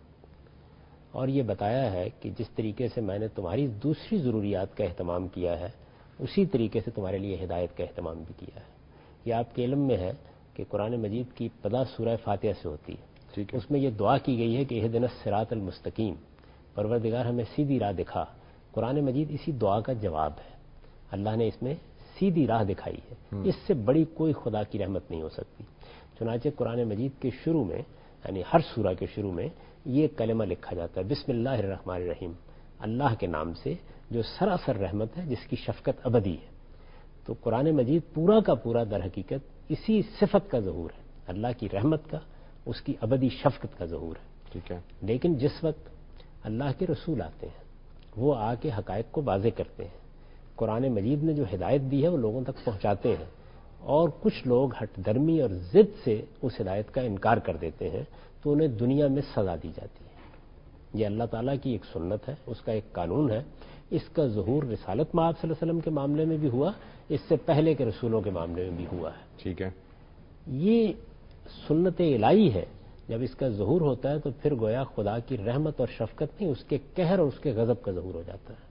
Speaker 2: اور یہ بتایا ہے کہ جس طریقے سے میں نے تمہاری دوسری ضروریات کا اہتمام کیا ہے اسی طریقے سے تمہارے لیے ہدایت کا اہتمام بھی کیا ہے۔ یہ آپ کے علم میں ہے کہ قرآن مجید کی ابتدا سورہ فاتحہ سے ہوتی ہے، اس میں یہ دعا کی گئی ہے کہ اہدنا الصراط المستقیم، پروردگار ہمیں سیدھی راہ دکھا۔ قرآن مجید اسی دعا کا جواب ہے، اللہ نے اس میں سیدھی راہ دکھائی ہے، اس سے بڑی کوئی خدا کی رحمت نہیں ہو سکتی۔ چنانچہ قرآن مجید کے شروع میں یعنی ہر سورہ کے شروع میں یہ کلمہ لکھا جاتا ہے، بسم اللہ الرحمن الرحیم، اللہ کے نام سے جو سراسر رحمت ہے، جس کی شفقت ابدی ہے۔ تو قرآن مجید پورا کا پورا در حقیقت اسی صفت کا ظہور ہے، اللہ کی رحمت کا، اس کی ابدی شفقت کا ظہور ہے۔
Speaker 1: ٹھیک ہے،
Speaker 2: لیکن جس وقت اللہ کے رسول آتے ہیں وہ آ کے حقائق کو واضح کرتے ہیں، قرآن مجید نے جو ہدایت دی ہے وہ لوگوں تک پہنچاتے ہیں، اور کچھ لوگ ہٹ درمی اور ضد سے اس ہدایت کا انکار کر دیتے ہیں تو انہیں دنیا میں سزا دی جاتی ہے۔ یہ اللہ تعالیٰ کی ایک سنت ہے، اس کا ایک قانون ہے۔ اس کا ظہور رسالت مآب صلی اللہ علیہ وسلم کے معاملے میں بھی ہوا، اس سے پہلے کے رسولوں کے معاملے میں بھی ہوا ہے۔
Speaker 1: ٹھیک ہے،
Speaker 2: یہ سنت الہی ہے، جب اس کا ظہور ہوتا ہے تو پھر گویا خدا کی رحمت اور شفقت نہیں، اس کے قہر اور اس کے غضب کا ظہور ہو جاتا ہے۔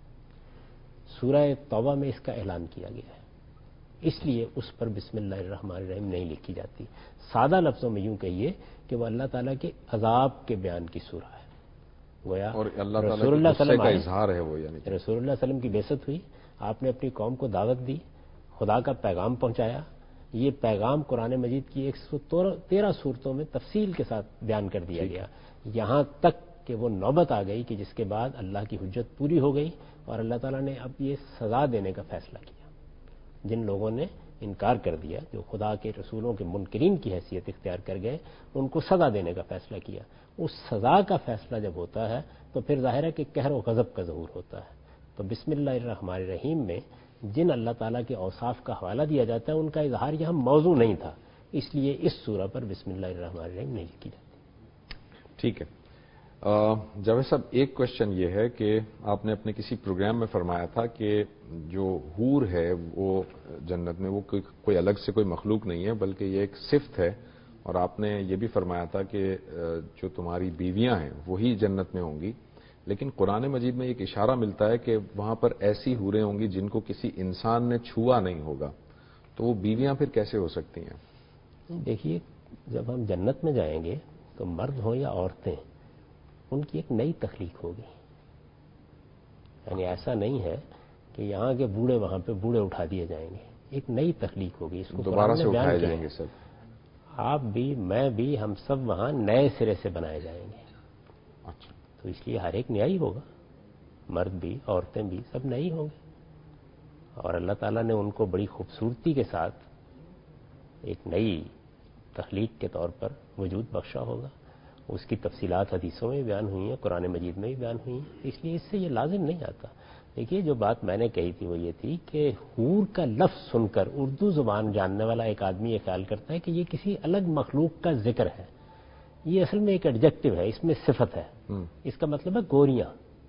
Speaker 2: سورہ توبہ میں اس کا اعلان کیا گیا ہے، اس لیے اس پر بسم اللہ الرحمن الرحیم نہیں لکھی جاتی۔ سادہ لفظوں میں یوں کہیے کہ وہ اللہ تعالیٰ کے عذاب کے بیان کی سورہ ہے، گویا
Speaker 1: اور اللہ تعالیٰ
Speaker 2: رسول اللہ صلی اللہ
Speaker 1: کا
Speaker 2: علیہ
Speaker 1: اظہار ہے وہ، یعنی
Speaker 2: رسول اللہ صلی اللہ علیہ وسلم کی بعثت ہوئی، آپ نے اپنی قوم کو دعوت دی، خدا کا پیغام پہنچایا. یہ پیغام قرآن مجید کی ایک سو تیرہ صورتوں میں تفصیل کے ساتھ بیان کر دیا گیا، یہاں تک کہ وہ نوبت آ گئی کہ جس کے بعد اللہ کی حجت پوری ہو گئی اور اللہ تعالیٰ نے اب یہ سزا دینے کا فیصلہ کیا. جن لوگوں نے انکار کر دیا، جو خدا کے رسولوں کے منکرین کی حیثیت اختیار کر گئے، ان کو سزا دینے کا فیصلہ کیا. اس سزا کا فیصلہ جب ہوتا ہے تو پھر ظاہر ہے کہ قہر و غضب کا ظہور ہوتا ہے. تو بسم اللہ الرحمن الرحیم میں جن اللہ تعالیٰ کے اوصاف کا حوالہ دیا جاتا ہے ان کا اظہار یہاں موضوع نہیں تھا، اس لیے اس سورہ پر بسم اللہ الرحمن الرحیم نہیں کی جاتی.
Speaker 1: ٹھیک ہے. جاوید صاحب، ایک کوشچن یہ ہے کہ آپ نے اپنے کسی پروگرام میں فرمایا تھا کہ جو حور ہے وہ جنت میں وہ کوئی, کوئی الگ سے کوئی مخلوق نہیں ہے بلکہ یہ ایک صفت ہے، اور آپ نے یہ بھی فرمایا تھا کہ جو تمہاری بیویاں ہیں وہی جنت میں ہوں گی. لیکن قرآن مجید میں ایک اشارہ ملتا ہے کہ وہاں پر ایسی حوریں ہوں گی جن کو کسی انسان نے چھوا نہیں ہوگا، تو وہ بیویاں پھر کیسے ہو سکتی ہیں؟
Speaker 2: دیکھیے، جب ہم جنت میں جائیں گے تو مرد ہوں یا عورتیں، ان کی ایک نئی تخلیق ہوگی. یعنی ایسا نہیں ہے کہ یہاں کے بوڑھے وہاں پہ بوڑھے اٹھا دیے جائیں گے، ایک نئی تخلیق ہوگی. اس کو
Speaker 1: دوبارہ سے اٹھائے جائیں گے سب،
Speaker 2: آپ بھی میں بھی، ہم سب وہاں نئے سرے سے بنائے جائیں گے.
Speaker 1: اچھا.
Speaker 2: تو اس لیے ہر ایک نیا ہی ہوگا، مرد بھی عورتیں بھی سب نئے ہوں گے. اور اللہ تعالیٰ نے ان کو بڑی خوبصورتی کے ساتھ ایک نئی تخلیق کے طور پر وجود بخشا ہوگا. اس کی تفصیلات حدیثوں میں بیان ہوئی ہیں، قرآن مجید میں بھی بیان ہوئی ہیں. اس لیے اس سے یہ لازم نہیں آتا. دیکھیے، جو بات میں نے کہی تھی وہ یہ تھی کہ حور کا لفظ سن کر اردو زبان جاننے والا ایک آدمی یہ خیال کرتا ہے کہ یہ کسی الگ مخلوق کا ذکر ہے. یہ اصل میں ایک ایڈجیکٹو ہے، اس میں صفت ہے. اس کا مطلب ہے گوریاں.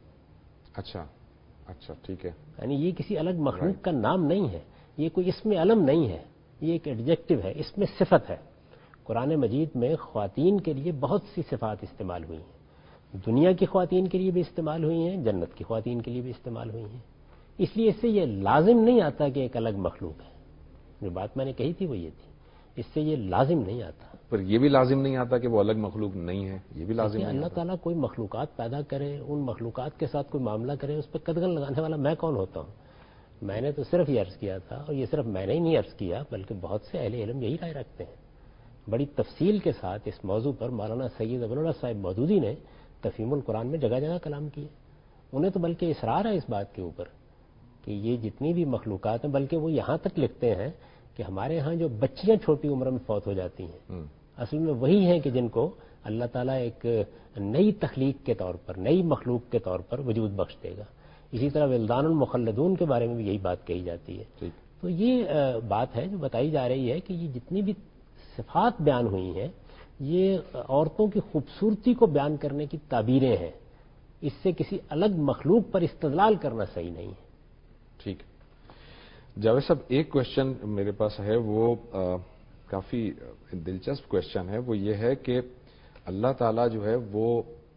Speaker 1: اچھا اچھا ٹھیک ہے.
Speaker 2: یعنی یہ کسی الگ مخلوق کا نام نہیں ہے، یہ کوئی اس میں علم نہیں ہے، یہ ایک ایڈجیکٹو ہے، اس میں صفت ہے. قرآن مجید میں خواتین کے لیے بہت سی صفات استعمال ہوئی ہیں، دنیا کی خواتین کے لیے بھی استعمال ہوئی ہیں، جنت کی خواتین کے لیے بھی استعمال ہوئی ہیں. اس لیے اس سے یہ لازم نہیں آتا کہ ایک الگ مخلوق ہے. جو بات میں نے کہی تھی وہ یہ تھی، اس سے یہ لازم نہیں آتا.
Speaker 1: پر یہ بھی لازم نہیں آتا کہ وہ الگ مخلوق نہیں ہے، یہ بھی لازم نہیں.
Speaker 2: اللہ تعالیٰ کوئی مخلوقات پیدا کرے، ان مخلوقات کے ساتھ کوئی معاملہ کرے، اس پہ قدغن لگانے والا میں کون ہوتا ہوں؟ میں نے تو صرف یہ عرض کیا تھا، اور یہ صرف میں نے ہی نہیں عرض کیا بلکہ بہت سے اہل علم یہی رائے رکھتے ہیں. بڑی تفصیل کے ساتھ اس موضوع پر مولانا سید ابو اللہ صاحب مودودی نے تفہیم القرآن میں جگہ جگہ کلام کیے. انہیں تو بلکہ اصرار ہے اس بات کے اوپر کہ یہ جتنی بھی مخلوقات ہیں، بلکہ وہ یہاں تک لکھتے ہیں کہ ہمارے ہاں جو بچیاں چھوٹی عمر میں فوت ہو جاتی ہیں اصل میں وہی ہیں کہ جن کو اللہ تعالیٰ ایک نئی تخلیق کے طور پر، نئی مخلوق کے طور پر وجود بخش دے گا. اسی طرح ولدان المخلدون کے بارے میں بھی یہی بات کہی جاتی ہے. تو یہ بات ہے جو بتائی جا رہی ہے کہ یہ جتنی بھی صفات بیان ہوئی ہیں یہ عورتوں کی خوبصورتی کو بیان کرنے کی تعبیریں ہیں، اس سے کسی الگ مخلوق پر استدلال کرنا صحیح نہیں ہے.
Speaker 1: ٹھیک. جاوید صاحب، ایک کوشچن میرے پاس ہے، وہ آ, کافی دلچسپ کوشچن ہے. وہ یہ ہے کہ اللہ تعالیٰ جو ہے وہ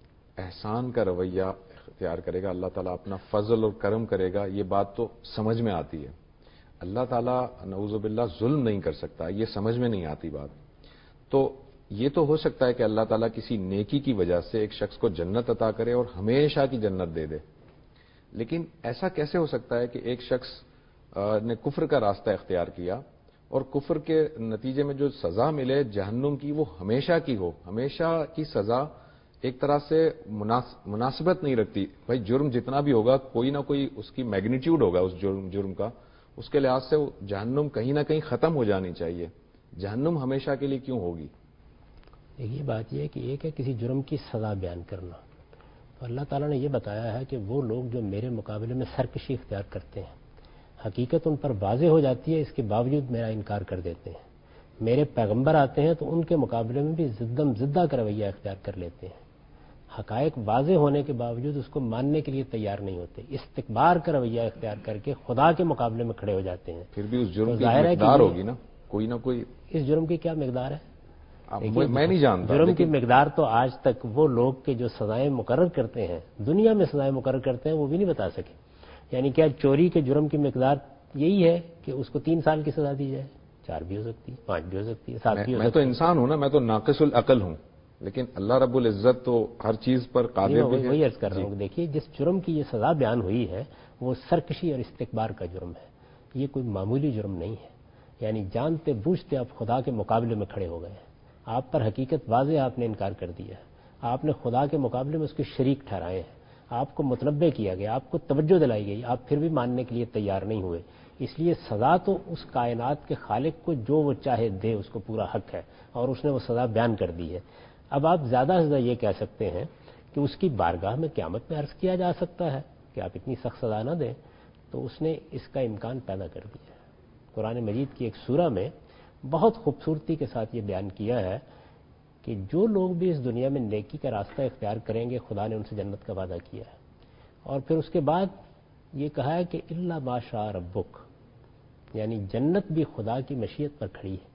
Speaker 1: احسان کا رویہ اختیار کرے گا، اللہ تعالیٰ اپنا فضل اور کرم کرے گا، یہ بات تو سمجھ میں آتی ہے. اللہ تعالیٰ نعوذ باللہ ظلم نہیں کر سکتا، یہ سمجھ میں نہیں آتی بات. تو یہ تو ہو سکتا ہے کہ اللہ تعالیٰ کسی نیکی کی وجہ سے ایک شخص کو جنت عطا کرے اور ہمیشہ کی جنت دے دے. لیکن ایسا کیسے ہو سکتا ہے کہ ایک شخص نے کفر کا راستہ اختیار کیا اور کفر کے نتیجے میں جو سزا ملے جہنم کی وہ ہمیشہ کی ہو؟ ہمیشہ کی سزا ایک طرح سے مناسبت نہیں رکھتی. بھائی جرم جتنا بھی ہوگا کوئی نہ کوئی اس کی میگنیٹیوڈ ہوگا اس جرم جرم کا، اس کے لحاظ سے جہنم کہیں نہ کہیں ختم ہو جانی چاہیے. جہنم ہمیشہ کے لیے کیوں ہوگی؟
Speaker 2: یہ بات یہ ہے کہ ایک ہے کسی جرم کی سزا بیان کرنا، تو اللہ تعالیٰ نے یہ بتایا ہے کہ وہ لوگ جو میرے مقابلے میں سرکشی اختیار کرتے ہیں، حقیقت ان پر واضح ہو جاتی ہے، اس کے باوجود میرا انکار کر دیتے ہیں. میرے پیغمبر آتے ہیں تو ان کے مقابلے میں بھی زدم زدہ کا رویہ اختیار کر لیتے ہیں. حقائق واضح ہونے کے باوجود اس کو ماننے کے لیے تیار نہیں ہوتے، استکبار کا رویہ اختیار کر کے خدا کے مقابلے میں کھڑے ہو جاتے ہیں.
Speaker 1: پھر بھی اس جرم کی مقدار ہوگی نا، کوئی نہ کوئی.
Speaker 2: اس جرم کی کیا مقدار ہے
Speaker 1: میں نہیں جانتا.
Speaker 2: جرم کی مقدار تو آج تک وہ لوگ کے جو سزائیں مقرر کرتے ہیں، دنیا میں سزائیں مقرر کرتے ہیں، وہ بھی نہیں بتا سکے. یعنی کیا چوری کے جرم کی مقدار یہی ہے کہ اس کو تین سال کی سزا دی جائے؟ چار بھی ہو سکتی ہے، پانچ بھی ہو سکتی ہے، سات بھی ہو سکتی ہے.
Speaker 1: میں تو انسان ہوں نا، میں تو ناقص العقل ہوں. لیکن اللہ رب العزت تو ہر چیز پر قادر بھی ہے.
Speaker 2: وہی عرض کر رہا ہوں. دیکھیے جس جرم کی یہ سزا بیان ہوئی ہے وہ سرکشی اور استکبار کا جرم ہے. یہ کوئی معمولی جرم نہیں ہے. یعنی جانتے بوجھتے آپ خدا کے مقابلے میں کھڑے ہو گئے ہیں. آپ پر حقیقت واضح آپ نے انکار کر دیا ہے. آپ نے خدا کے مقابلے میں اس کے شریک ٹھہرائے ہیں. آپ کو متنبع کیا گیا, آپ کو توجہ دلائی گئی, آپ پھر بھی ماننے کے لیے تیار نہیں ہوئے. اس لیے سزا تو اس کائنات کے خالق کو جو وہ چاہے دے, اس کو پورا حق ہے, اور اس نے وہ سزا بیان کر دی ہے. اب آپ زیادہ سے زیادہ یہ کہہ سکتے ہیں کہ اس کی بارگاہ میں قیامت میں عرض کیا جا سکتا ہے کہ آپ اتنی سخت سزا نہ دیں, تو اس نے اس کا امکان پیدا کر دیا ہے. قرآن مجید کی ایک سورہ میں بہت خوبصورتی کے ساتھ یہ بیان کیا ہے کہ جو لوگ بھی اس دنیا میں نیکی کا راستہ اختیار کریں گے خدا نے ان سے جنت کا وعدہ کیا ہے. اور پھر اس کے بعد یہ کہا ہے کہ الا ما شاء ربک, یعنی جنت بھی خدا کی مشیت پر کھڑی ہے.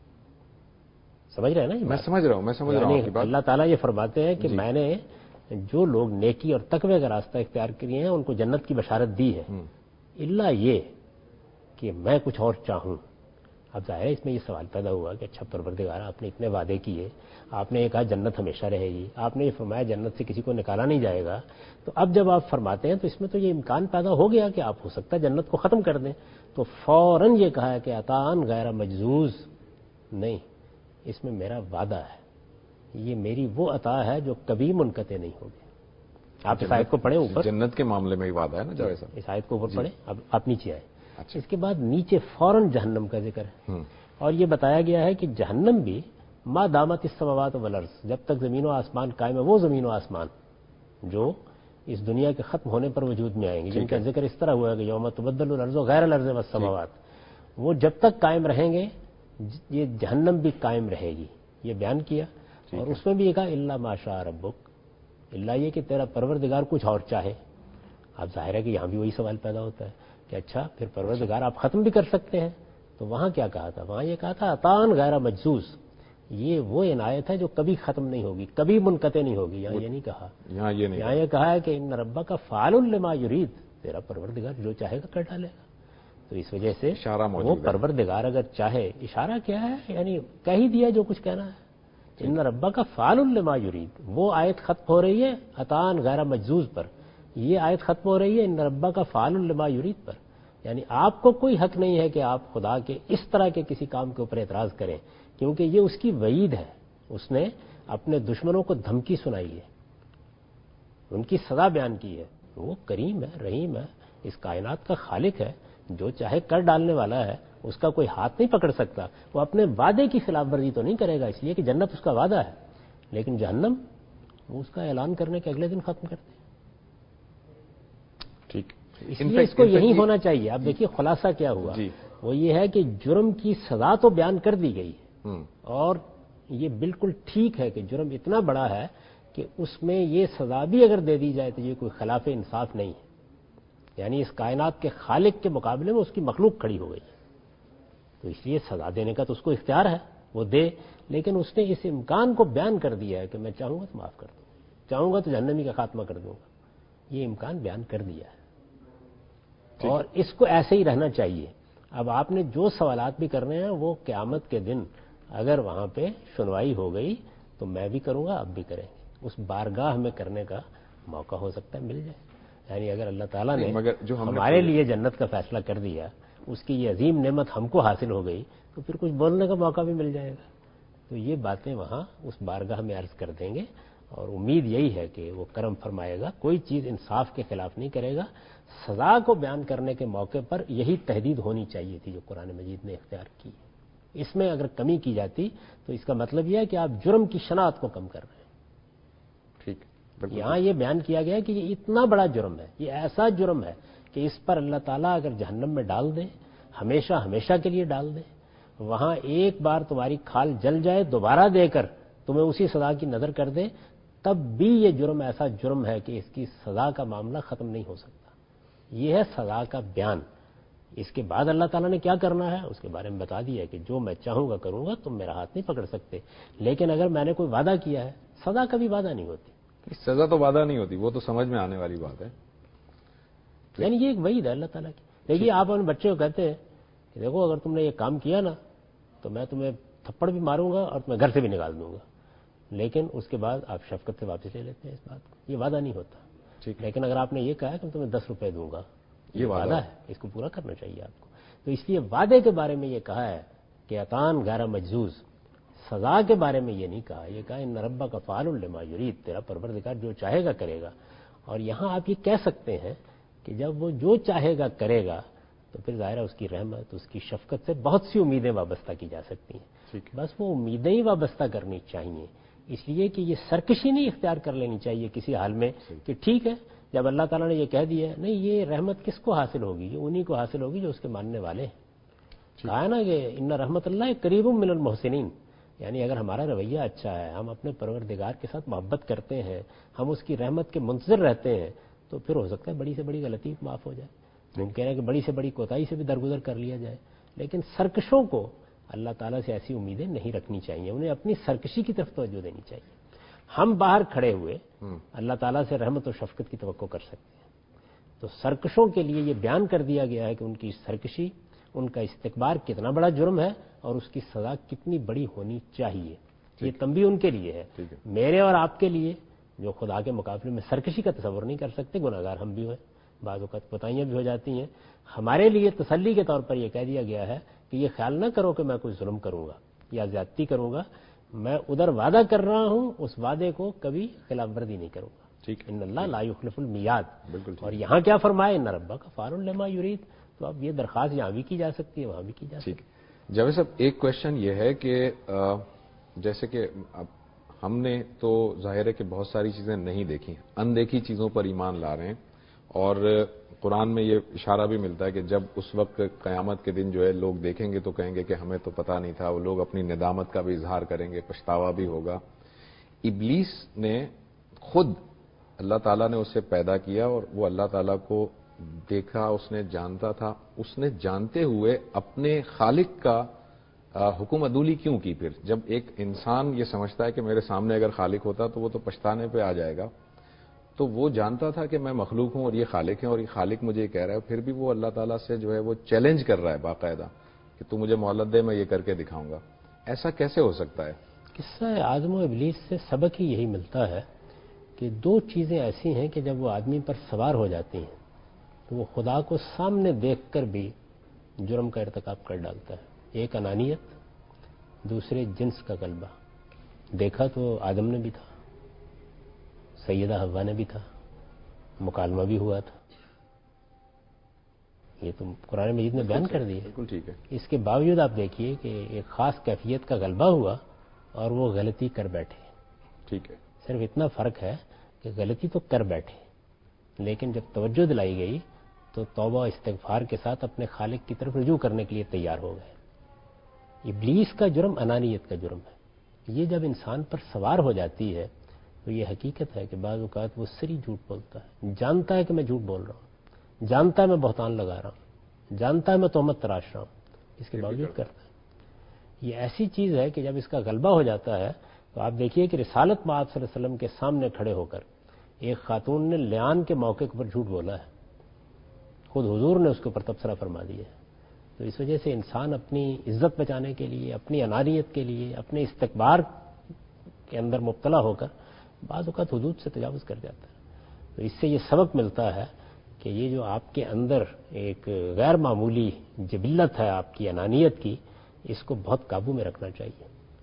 Speaker 2: سمجھ رہے ہیں نا یہ
Speaker 1: میں سمجھ رہا ہوں میں سمجھ رہا ہوں
Speaker 2: یعنی اللہ تعالیٰ یہ فرماتے ہیں کہ جی. میں نے جو لوگ نیکی اور تقوی کا راستہ اختیار کیے ہیں ان کو جنت کی بشارت دی ہے, الا یہ کہ میں کچھ اور چاہوں. اب ظاہر ہے اس میں یہ سوال پیدا ہوا کہ اچھا پروردگار آپ نے اتنے وعدے کیے, آپ نے یہ کہا جنت ہمیشہ رہے گی, آپ نے یہ فرمایا جنت سے کسی کو نکالا نہیں جائے گا, تو اب جب آپ فرماتے ہیں تو اس میں تو یہ امکان پیدا ہو گیا کہ آپ ہو سکتا ہے جنت کو ختم کر دیں. تو فوراً یہ کہا ہے کہ عطان غیر مجزوز نہیں, اس میں میرا وعدہ ہے, یہ میری وہ عطا ہے جو کبھی منقطع نہیں ہوگی. آپ اس آیت کو پڑھیں اوپر,
Speaker 1: جنت کے معاملے میں ہی وعدہ ہے نا جاوید صاحب,
Speaker 2: اس آیت کو اوپر پڑھیں. اب آپ نیچے آئے.
Speaker 1: اچھا.
Speaker 2: اس کے بعد نیچے فوراً جہنم کا ذکر ہے, اور یہ بتایا گیا ہے کہ جہنم بھی ما دامت السماوات والارض, جب تک زمین و آسمان قائم ہے, وہ زمین و آسمان جو اس دنیا کے ختم ہونے پر وجود میں آئیں گے, جن کا ذکر اس طرح ہوا ہے کہ یوم تبدل الارض غیر الارض والسماوات, وہ جب تک قائم رہیں گے یہ جہنم بھی قائم رہے گی. یہ بیان کیا, اور اس میں بھی یہ کہا الا ما شاء ربک, اللہ یہ کہ تیرا پروردگار کچھ اور چاہے. اب ظاہر ہے کہ یہاں بھی وہی سوال پیدا ہوتا ہے کہ اچھا پھر پروردگار آپ ختم بھی کر سکتے ہیں, تو وہاں کیا کہا تھا؟ وہاں یہ کہا تھا عطان غیر مجزوز, یہ وہ عنایت ہے جو کبھی ختم نہیں ہوگی, کبھی منقطع نہیں ہوگی. یہاں یہ نہیں کہا,
Speaker 1: یہاں یہ نہیں
Speaker 2: یہاں یہ کہا ہے کہ ان ربک کا فعال لما یرید, تیرا پروردگار جو چاہے گا کر ڈالے گا. تو اس وجہ سے وہ پروردگار اگر چاہے, اشارہ کیا ہے یعنی کہہ ہی دیا جو کچھ کہنا ہے. ان ربک کا فعال لما یرید, وہ آیت ختم ہو رہی ہے عطان غیر مجزوز پر, یہ آیت ختم ہو رہی ہے ان ربک کا فعال لما یرید پر. یعنی آپ کو کوئی حق نہیں ہے کہ آپ خدا کے اس طرح کے کسی کام کے اوپر اعتراض کریں, کیونکہ یہ اس کی وعید ہے. اس نے اپنے دشمنوں کو دھمکی سنائی ہے, ان کی سزا بیان کی ہے. وہ کریم ہے, رحیم ہے, اس کائنات کا خالق ہے, جو چاہے کر ڈالنے والا ہے, اس کا کوئی ہاتھ نہیں پکڑ سکتا. وہ اپنے وعدے کی خلاف ورزی تو نہیں کرے گا, اس لیے کہ جنت اس کا وعدہ ہے, لیکن جہنم وہ اس کا اعلان کرنے کے اگلے دن ختم کرتے ہیں.
Speaker 1: ٹھیک,
Speaker 2: اس لیے اس کو یہی ہونا چاہیے. اب دیکھیے خلاصہ کیا ہوا, وہ یہ ہے کہ جرم کی سزا تو بیان کر دی گئی, اور یہ بالکل ٹھیک ہے کہ جرم اتنا بڑا ہے کہ اس میں یہ سزا بھی اگر دے دی جائے تو یہ کوئی خلاف انصاف نہیں ہے. یعنی اس کائنات کے خالق کے مقابلے میں اس کی مخلوق کھڑی ہو گئی, تو اس لیے سزا دینے کا تو اس کو اختیار ہے, وہ دے. لیکن اس نے اس امکان کو بیان کر دیا ہے کہ میں چاہوں گا تو معاف کر دوں گا, چاہوں گا تو جہنمی کا خاتمہ کر دوں گا. یہ امکان بیان کر دیا ہے, اور اس کو ایسے ہی رہنا چاہیے. اب آپ نے جو سوالات بھی کرنے ہیں وہ قیامت کے دن اگر وہاں پہ سنوائی ہو گئی تو میں بھی کروں گا, آپ بھی کریں گے. اس بارگاہ میں کرنے کا موقع ہو سکتا ہے مل جائے. یعنی اگر اللہ تعالیٰ نے ہمارے لیے جنت کا فیصلہ کر دیا, اس کی یہ عظیم نعمت ہم کو حاصل ہو گئی, تو پھر کچھ بولنے کا موقع بھی مل جائے گا. تو یہ باتیں وہاں اس بارگاہ میں عرض کر دیں گے, اور امید یہی ہے کہ وہ کرم فرمائے گا. کوئی چیز انصاف کے خلاف نہیں کرے گا. سزا کو بیان کرنے کے موقع پر یہی تحدید ہونی چاہیے تھی جو قرآن مجید نے اختیار کی. اس میں اگر کمی کی جاتی تو اس کا مطلب یہ ہے کہ آپ جرم کی شناخت کو کم کر رہے ہیں.
Speaker 1: ٹھیک,
Speaker 2: یہاں یہ بیان کیا گیا کہ یہ اتنا بڑا جرم ہے, یہ ایسا جرم ہے کہ اس پر اللہ تعالیٰ اگر جہنم میں ڈال دے, ہمیشہ ہمیشہ کے لیے ڈال دے, وہاں ایک بار تمہاری کھال جل جائے, دوبارہ دے کر تمہیں اسی سزا کی نظر کر دے, تب بھی یہ جرم ایسا جرم ہے کہ اس کی سزا کا معاملہ ختم نہیں ہو سکتا. یہ ہے سزا کا بیان. اس کے بعد اللہ تعالیٰ نے کیا کرنا ہے اس کے بارے میں بتا دیا کہ جو میں چاہوں گا کروں گا, تم میرا ہاتھ نہیں پکڑ سکتے. لیکن اگر میں نے کوئی وعدہ کیا ہے, سزا کبھی وعدہ نہیں ہوتی.
Speaker 1: سزا تو وعدہ نہیں ہوتی, وہ تو سمجھ میں آنے والی بات ہے.
Speaker 2: یعنی یہ ایک وعید ہے اللہ تعالیٰ کی. دیکھیے آپ اپنے بچے کو کہتے ہیں کہ دیکھو اگر تم نے یہ کام کیا نا تو میں تمہیں تھپڑ بھی ماروں گا اور تمہیں گھر سے بھی نکال دوں گا. لیکن اس کے بعد آپ شفقت سے واپس لے لیتے ہیں اس بات کو. یہ وعدہ نہیں ہوتا. ٹھیک. لیکن اگر آپ نے یہ کہا ہے کہ میں تمہیں دس روپے دوں گا, یہ وعدہ ہے, اس کو پورا کرنا چاہیے آپ کو. تو اس لیے وعدے کے بارے میں یہ کہا ہے کہ عطان غیر مجزوز. سزا کے بارے میں یہ نہیں کہا. یہ کہا ان ربک فعال لما یرید, تیرا پروردگار جو چاہے گا کرے گا. اور یہاں آپ یہ کہہ سکتے ہیں کہ جب وہ جو چاہے گا کرے گا تو پھر ظاہر ہے اس کی رحمت, اس کی شفقت سے بہت سی امیدیں وابستہ کی جا سکتی ہیں. بس وہ امیدیں ہی وابستہ کرنی چاہیے. اس لیے کہ یہ سرکشی نہیں اختیار کر لینی چاہیے کسی حال میں کہ ٹھیک ہے جب اللہ تعالیٰ نے یہ کہہ دیا نہیں, یہ رحمت کس کو حاصل ہوگی؟ یہ انہی کو حاصل ہوگی جو اس کے ماننے والے ہیں. کہا نا کہ ان رحمت اللہ قریب من المحسنین. یعنی اگر ہمارا رویہ اچھا ہے, ہم اپنے پروردگار کے ساتھ محبت کرتے ہیں, ہم اس کی رحمت کے منتظر رہتے ہیں, تو پھر ہو سکتا ہے بڑی سے بڑی غلطی معاف ہو جائے. ممکن ہے کہ بڑی سے بڑی کوتاہی سے بھی درگزر کر لیا جائے. لیکن سرکشوں کو اللہ تعالیٰ سے ایسی امیدیں نہیں رکھنی چاہیے, انہیں اپنی سرکشی کی طرف توجہ دینی چاہیے. ہم باہر کھڑے ہوئے اللہ تعالیٰ سے رحمت و شفقت کی توقع کر سکتے ہیں. تو سرکشوں کے لیے یہ بیان کر دیا گیا ہے کہ ان کی سرکشی, ان کا استکبار کتنا بڑا جرم ہے اور اس کی سزا کتنی بڑی ہونی چاہیے. یہ تنبیہ ان کے لیے ہے. میرے اور آپ کے لیے جو خدا کے مقابلے میں سرکشی کا تصور نہیں کر سکتے, گناہگار ہم بھی ہوئے, بعض اوقات کوتاہیاں بھی ہو جاتی ہیں, ہمارے لیے تسلی کے طور پر یہ کہہ دیا گیا ہے کہ یہ خیال نہ کرو کہ میں کوئی ظلم کروں گا یا زیادتی کروں گا. میں ادھر وعدہ کر رہا ہوں, اس وعدے کو کبھی خلاف ورزی نہیں کروں گا. ٹھیک, ان اللہ لا یخلف المیعاد. اور یہاں کیا فرمائے ان ربک فعال لما یرید. تو اب یہ درخواست یہاں بھی کی جا سکتی ہے, وہاں بھی کی جا سکتی ہے.
Speaker 1: جاوید صاحب, ایک کوشچن یہ ہے کہ جیسے کہ ہم نے تو ظاہر ہے کہ بہت ساری چیزیں نہیں دیکھی, اندیکھی چیزوں پر ایمان لا رہے ہیں, اور قرآن میں یہ اشارہ بھی ملتا ہے کہ جب اس وقت قیامت کے دن جو ہے لوگ دیکھیں گے تو کہیں گے کہ ہمیں تو پتہ نہیں تھا. وہ لوگ اپنی ندامت کا بھی اظہار کریں گے, پچھتاوا بھی ہوگا. ابلیس نے خود اللہ تعالیٰ نے اسے پیدا کیا اور وہ اللہ تعالیٰ کو دیکھا, اس نے جانتا تھا. اس نے جانتے ہوئے اپنے خالق کا حکم عدولی کیوں کی؟ پھر جب ایک انسان یہ سمجھتا ہے کہ میرے سامنے اگر خالق ہوتا تو وہ تو پچھتانے پہ آ جائے گا, تو وہ جانتا تھا کہ میں مخلوق ہوں اور یہ خالق ہیں اور یہ خالق مجھے یہ کہہ رہا ہے, پھر بھی وہ اللہ تعالیٰ سے جو ہے وہ چیلنج کر رہا ہے باقاعدہ کہ تو مجھے مہلت دے, میں یہ کر کے دکھاؤں گا. ایسا کیسے ہو سکتا ہے؟
Speaker 2: قصہ آدم و ابلیس سے سبق ہی یہی ملتا ہے کہ دو چیزیں ایسی ہیں کہ جب وہ آدمی پر سوار ہو جاتی ہیں تو وہ خدا کو سامنے دیکھ کر بھی جرم کا ارتکاب کر ڈالتا ہے. ایک انانیت, دوسرے جنس کا غلبہ. دیکھا تو آدم نے بھی تھا, سیدہ حوا نے بھی تھا, مکالمہ بھی ہوا تھا. یہ تو قرآن مجید نے بیان کر دیا.
Speaker 1: بالکل ٹھیک ہے. اس
Speaker 2: کے باوجود آپ دیکھیے کہ ایک خاص کیفیت کا غلبہ ہوا اور وہ غلطی کر بیٹھے.
Speaker 1: ٹھیک ہے.
Speaker 2: صرف اتنا فرق ہے کہ غلطی تو کر بیٹھے, لیکن جب توجہ دلائی گئی تو توبہ استغفار کے ساتھ اپنے خالق کی طرف رجوع کرنے کے لیے تیار ہو گئے. ابلیس کا جرم انانیت کا جرم ہے. یہ جب انسان پر سوار ہو جاتی ہے تو یہ حقیقت ہے کہ بعض اوقات وہ سری جھوٹ بولتا ہے, جانتا ہے کہ میں جھوٹ بول رہا ہوں, جانتا ہے میں بہتان لگا رہا ہوں, جانتا ہے میں تہمت تراش رہا ہوں, اس کے باوجود کرتا ہے. یہ ایسی چیز ہے کہ جب اس کا غلبہ ہو جاتا ہے تو آپ دیکھیے کہ رسالت مآب صلی اللہ علیہ وسلم کے سامنے کھڑے ہو کر ایک خاتون نے لیان کے موقع پر جھوٹ بولا ہے, خود حضور نے اس کے اوپر تبصرہ فرما دیا ہے. تو اس وجہ سے انسان اپنی عزت بچانے کے لیے, اپنی انانیت کے لیے, اپنے استکبار کے اندر مبتلا ہو کر بعض اوقات حدود سے تجاوز کر جاتا ہے. تو اس سے یہ سبق ملتا ہے کہ یہ جو آپ کے اندر ایک غیر معمولی جبلت ہے آپ کی انانیت کی, اس کو بہت قابو میں رکھنا چاہیے.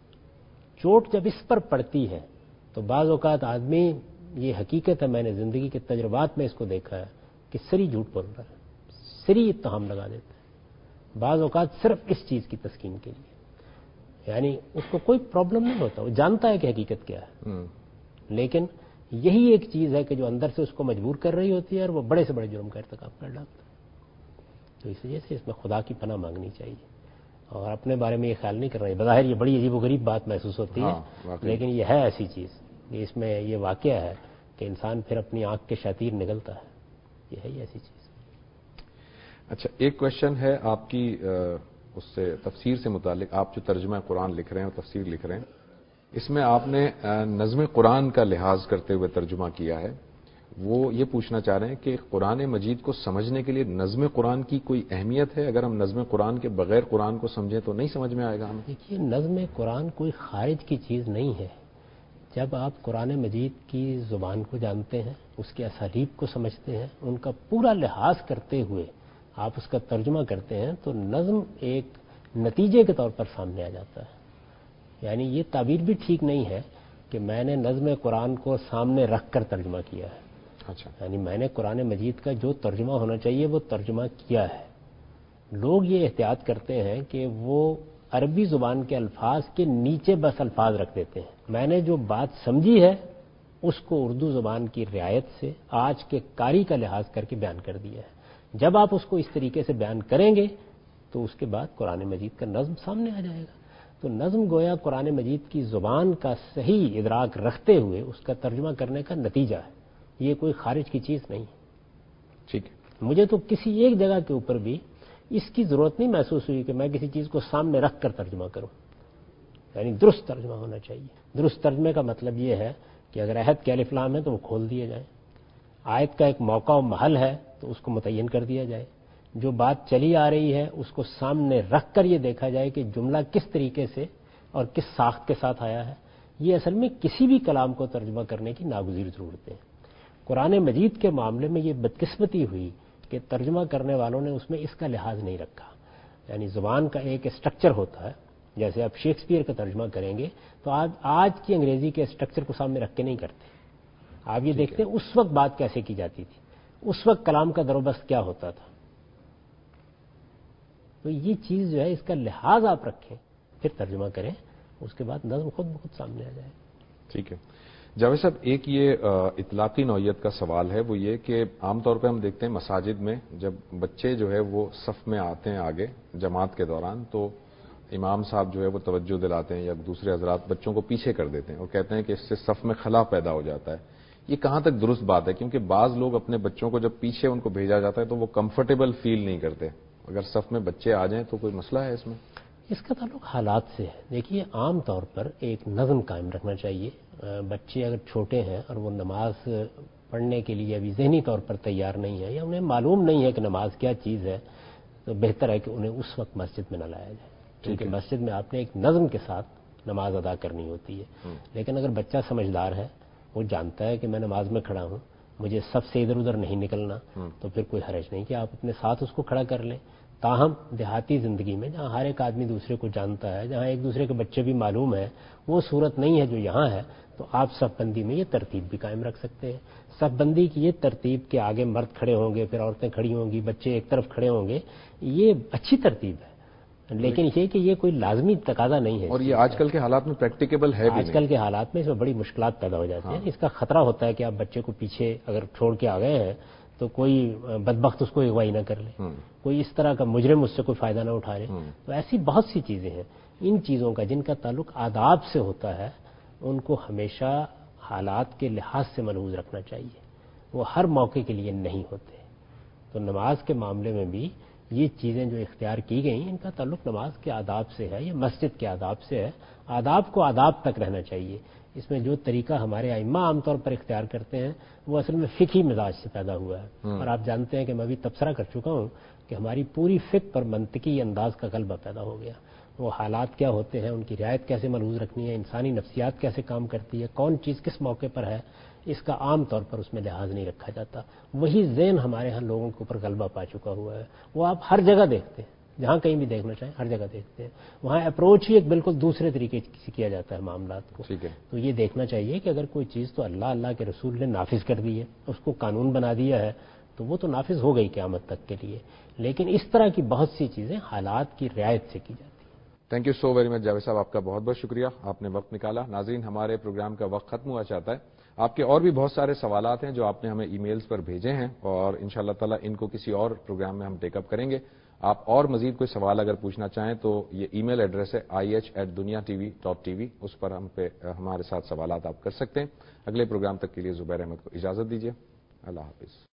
Speaker 2: چوٹ جب اس پر پڑتی ہے تو بعض اوقات آدمی, یہ حقیقت ہے, میں نے زندگی کے تجربات میں اس کو دیکھا ہے کہ سری جھوٹ بول رہا ہے, سری اتہام لگا دیتا ہے, بعض اوقات صرف اس چیز کی تسکین کے لیے. یعنی اس کو کوئی پرابلم نہیں ہوتا, وہ جانتا ہے کہ حقیقت کیا ہے, لیکن یہی ایک چیز ہے کہ جو اندر سے اس کو مجبور کر رہی ہوتی ہے اور وہ بڑے سے بڑے جرم کا ارتکاب کر ڈالتا ہے. تو اس وجہ سے اس میں خدا کی پناہ مانگنی چاہیے, اور اپنے بارے میں یہ خیال نہیں کر رہے. بظاہر یہ بڑی عجیب و غریب بات محسوس ہوتی ہے, لیکن یہ ہے ایسی چیز, اس میں یہ واقعہ ہے کہ انسان پھر اپنی آنکھ کے شتیر نگلتا ہے. یہ ہے ایسی چیز.
Speaker 1: اچھا, ایک کوشچن ہے آپ کی اس سے تفسیر سے متعلق. آپ جو ترجمہ قرآن لکھ رہے ہیں اور تفسیر لکھ رہے ہیں, اس میں آپ نے نظم قرآن کا لحاظ کرتے ہوئے ترجمہ کیا ہے. وہ یہ پوچھنا چاہ رہے ہیں کہ قرآن مجید کو سمجھنے کے لیے نظم قرآن کی کوئی اہمیت ہے؟ اگر ہم نظم قرآن کے بغیر قرآن کو سمجھیں تو نہیں سمجھ میں آئے گا ہمیں.
Speaker 2: دیکھیے, نظم قرآن کوئی خارج کی چیز نہیں ہے. جب آپ قرآن مجید کی زبان کو جانتے ہیں، اس کے اسالیب کو سمجھتے ہیں، ان کا پورا لحاظ کرتے ہوئے آپ اس کا ترجمہ کرتے ہیں، تو نظم ایک نتیجے کے طور پر سامنے آ جاتا ہے. یعنی یہ تعبیر بھی ٹھیک نہیں ہے کہ میں نے نظم قرآن کو سامنے رکھ کر ترجمہ کیا ہے.
Speaker 1: اچھا.
Speaker 2: یعنی میں نے قرآن مجید کا جو ترجمہ ہونا چاہیے وہ ترجمہ کیا ہے. لوگ یہ احتیاط کرتے ہیں کہ وہ عربی زبان کے الفاظ کے نیچے بس الفاظ رکھ دیتے ہیں. میں نے جو بات سمجھی ہے اس کو اردو زبان کی رعایت سے آج کے قاری کا لحاظ کر کے بیان کر دیا ہے. جب آپ اس کو اس طریقے سے بیان کریں گے تو اس کے بعد قرآن مجید کا نظم سامنے آ جائے گا. تو نظم گویا قرآن مجید کی زبان کا صحیح ادراک رکھتے ہوئے اس کا ترجمہ کرنے کا نتیجہ ہے. یہ کوئی خارج کی چیز نہیں ہے.
Speaker 1: ٹھیک ہے.
Speaker 2: مجھے تو کسی ایک جگہ کے اوپر بھی اس کی ضرورت نہیں محسوس ہوئی کہ میں کسی چیز کو سامنے رکھ کر ترجمہ کروں. یعنی درست ترجمہ ہونا چاہیے. درست ترجمے کا مطلب یہ ہے کہ اگر عہد کے الف لام ہے تو وہ کھول دیے جائیں. آیت کا ایک موقع و محل ہے تو اس کو متعین کر دیا جائے. جو بات چلی آ رہی ہے اس کو سامنے رکھ کر یہ دیکھا جائے کہ جملہ کس طریقے سے اور کس ساخت کے ساتھ آیا ہے. یہ اصل میں کسی بھی کلام کو ترجمہ کرنے کی ناگزیر ضرورتیں ہیں. قرآن مجید کے معاملے میں یہ بدقسمتی ہوئی کہ ترجمہ کرنے والوں نے اس میں اس کا لحاظ نہیں رکھا. یعنی زبان کا ایک اسٹرکچر ہوتا ہے. جیسے آپ شیکسپیئر کا ترجمہ کریں گے تو آج آج کی انگریزی کے اسٹرکچر کو سامنے رکھ کے نہیں کرتے. آپ یہ دیکھتے ہیں اس وقت بات کیسے کی جاتی تھی, اس وقت کلام کا دروبست کیا ہوتا تھا. تو یہ چیز جو ہے اس کا لحاظ آپ رکھیں پھر ترجمہ کریں, اس کے بعد نظم خود بخود سامنے آ جائے.
Speaker 1: ٹھیک ہے. جاوید صاحب, ایک یہ اطلاقی نوعیت کا سوال ہے, وہ یہ کہ عام طور پہ ہم دیکھتے ہیں مساجد میں جب بچے جو ہے وہ صف میں آتے ہیں آگے جماعت کے دوران, تو امام صاحب جو ہے وہ توجہ دلاتے ہیں یا دوسرے حضرات بچوں کو پیچھے کر دیتے ہیں اور کہتے ہیں کہ اس سے صف میں خلا پیدا ہو جاتا ہے. یہ کہاں تک درست بات ہے؟ کیونکہ بعض لوگ اپنے بچوں کو جب پیچھے ان کو بھیجا جاتا ہے تو وہ کمفرٹیبل فیل نہیں کرتے. اگر صف میں بچے آ جائیں تو کوئی مسئلہ ہے اس میں؟
Speaker 2: اس کا تعلق حالات سے ہے. دیکھیے, عام طور پر ایک نظم قائم رکھنا چاہیے. بچے اگر چھوٹے ہیں اور وہ نماز پڑھنے کے لیے ابھی ذہنی طور پر تیار نہیں ہے یا انہیں معلوم نہیں ہے کہ نماز کیا چیز ہے, تو بہتر ہے کہ انہیں اس وقت مسجد میں نہ لایا جائے. کیونکہ مسجد میں آپ نے ایک نظم کے ساتھ نماز ادا کرنی ہوتی ہے. لیکن اگر بچہ سمجھدار ہے, وہ جانتا ہے کہ میں نماز میں کھڑا ہوں, مجھے سب سے ادھر ادھر نہیں نکلنا, تو پھر کوئی حرج نہیں کہ آپ اپنے ساتھ اس کو کھڑا کر لیں. تاہم دیہاتی زندگی میں جہاں ہر ایک آدمی دوسرے کو جانتا ہے, جہاں ایک دوسرے کے بچے بھی معلوم ہے, وہ صورت نہیں ہے جو یہاں ہے, تو آپ صف بندی میں یہ ترتیب بھی قائم رکھ سکتے ہیں. صف بندی کی یہ ترتیب کے آگے مرد کھڑے ہوں گے, پھر عورتیں کھڑی ہوں گی, بچے ایک طرف کھڑے ہوں گے, یہ اچھی ترتیب ہے. لیکن یہ کہ یہ کوئی لازمی تقاضا نہیں ہے.
Speaker 1: اور یہ آج کل کے حالات میں پریکٹیکیبل ہے بھی
Speaker 2: آج کل کے حالات میں اس میں بڑی مشکلات پیدا ہو جاتی ہیں. اس کا خطرہ ہوتا ہے کہ آپ بچے کو پیچھے اگر چھوڑ کے آ گئے ہیں تو کوئی بدبخت اس کو اغوائی نہ کر لے, کوئی اس طرح کا مجرم اس سے کوئی فائدہ نہ اٹھا لے. تو ایسی بہت سی چیزیں ہیں. ان چیزوں کا جن کا تعلق آداب سے ہوتا ہے ان کو ہمیشہ حالات کے لحاظ سے ملحوظ رکھنا چاہیے. وہ ہر موقع کے لیے نہیں ہوتے. تو نماز کے معاملے میں بھی یہ چیزیں جو اختیار کی گئیں ان کا تعلق نماز کے آداب سے ہے یا مسجد کے آداب سے ہے. آداب کو آداب تک رہنا چاہیے. اس میں جو طریقہ ہمارے ائمہ عام طور پر اختیار کرتے ہیں وہ اصل میں فقہی مزاج سے پیدا ہوا ہے. اور آپ جانتے ہیں کہ میں بھی تبصرہ کر چکا ہوں کہ ہماری پوری فقہ پر منطقی انداز کا غلبہ پیدا ہو گیا. وہ حالات کیا ہوتے ہیں, ان کی رعایت کیسے ملحوظ رکھنی ہے, انسانی نفسیات کیسے کام کرتی ہے, کون چیز کس موقع پر ہے, اس کا عام طور پر اس میں لحاظ نہیں رکھا جاتا. وہی ذہن ہمارے ہاں لوگوں کے اوپر غلبہ پا چکا ہوا ہے. وہ آپ ہر جگہ دیکھتے ہیں, جہاں کہیں بھی دیکھنا چاہیں ہر جگہ دیکھتے ہیں. وہاں اپروچ ہی ایک بالکل دوسرے طریقے سے کیا جاتا ہے معاملات کو. تو یہ دیکھنا چاہیے کہ اگر کوئی چیز تو اللہ اللہ کے رسول نے نافذ کر دی ہے, اس کو قانون بنا دیا ہے, تو وہ تو نافذ ہو گئی قیامت تک کے لیے. لیکن اس طرح کی بہت سی چیزیں حالات کی رعایت سے کی جاتی ہیں.
Speaker 1: Thank you so very much Javed صاحب, آپ کا بہت بہت شکریہ, آپ نے وقت نکالا. ناظرین, ہمارے پروگرام کا وقت ختم ہوا چاہتا ہے. آپ کے اور بھی بہت سارے سوالات ہیں جو آپ نے ہمیں ای میلز پر بھیجے ہیں, اور انشاءاللہ تعالی ان کو کسی اور پروگرام میں ہم ٹیک اپ کریں گے. آپ اور مزید کوئی سوال اگر پوچھنا چاہیں تو یہ ای میل ایڈریس ہے I H at Dunya T V dot T V, اس پر ہم پہ ہمارے ساتھ سوالات آپ کر سکتے ہیں. اگلے پروگرام تک کے لیے زبیر احمد کو اجازت دیجیے. اللہ حافظ.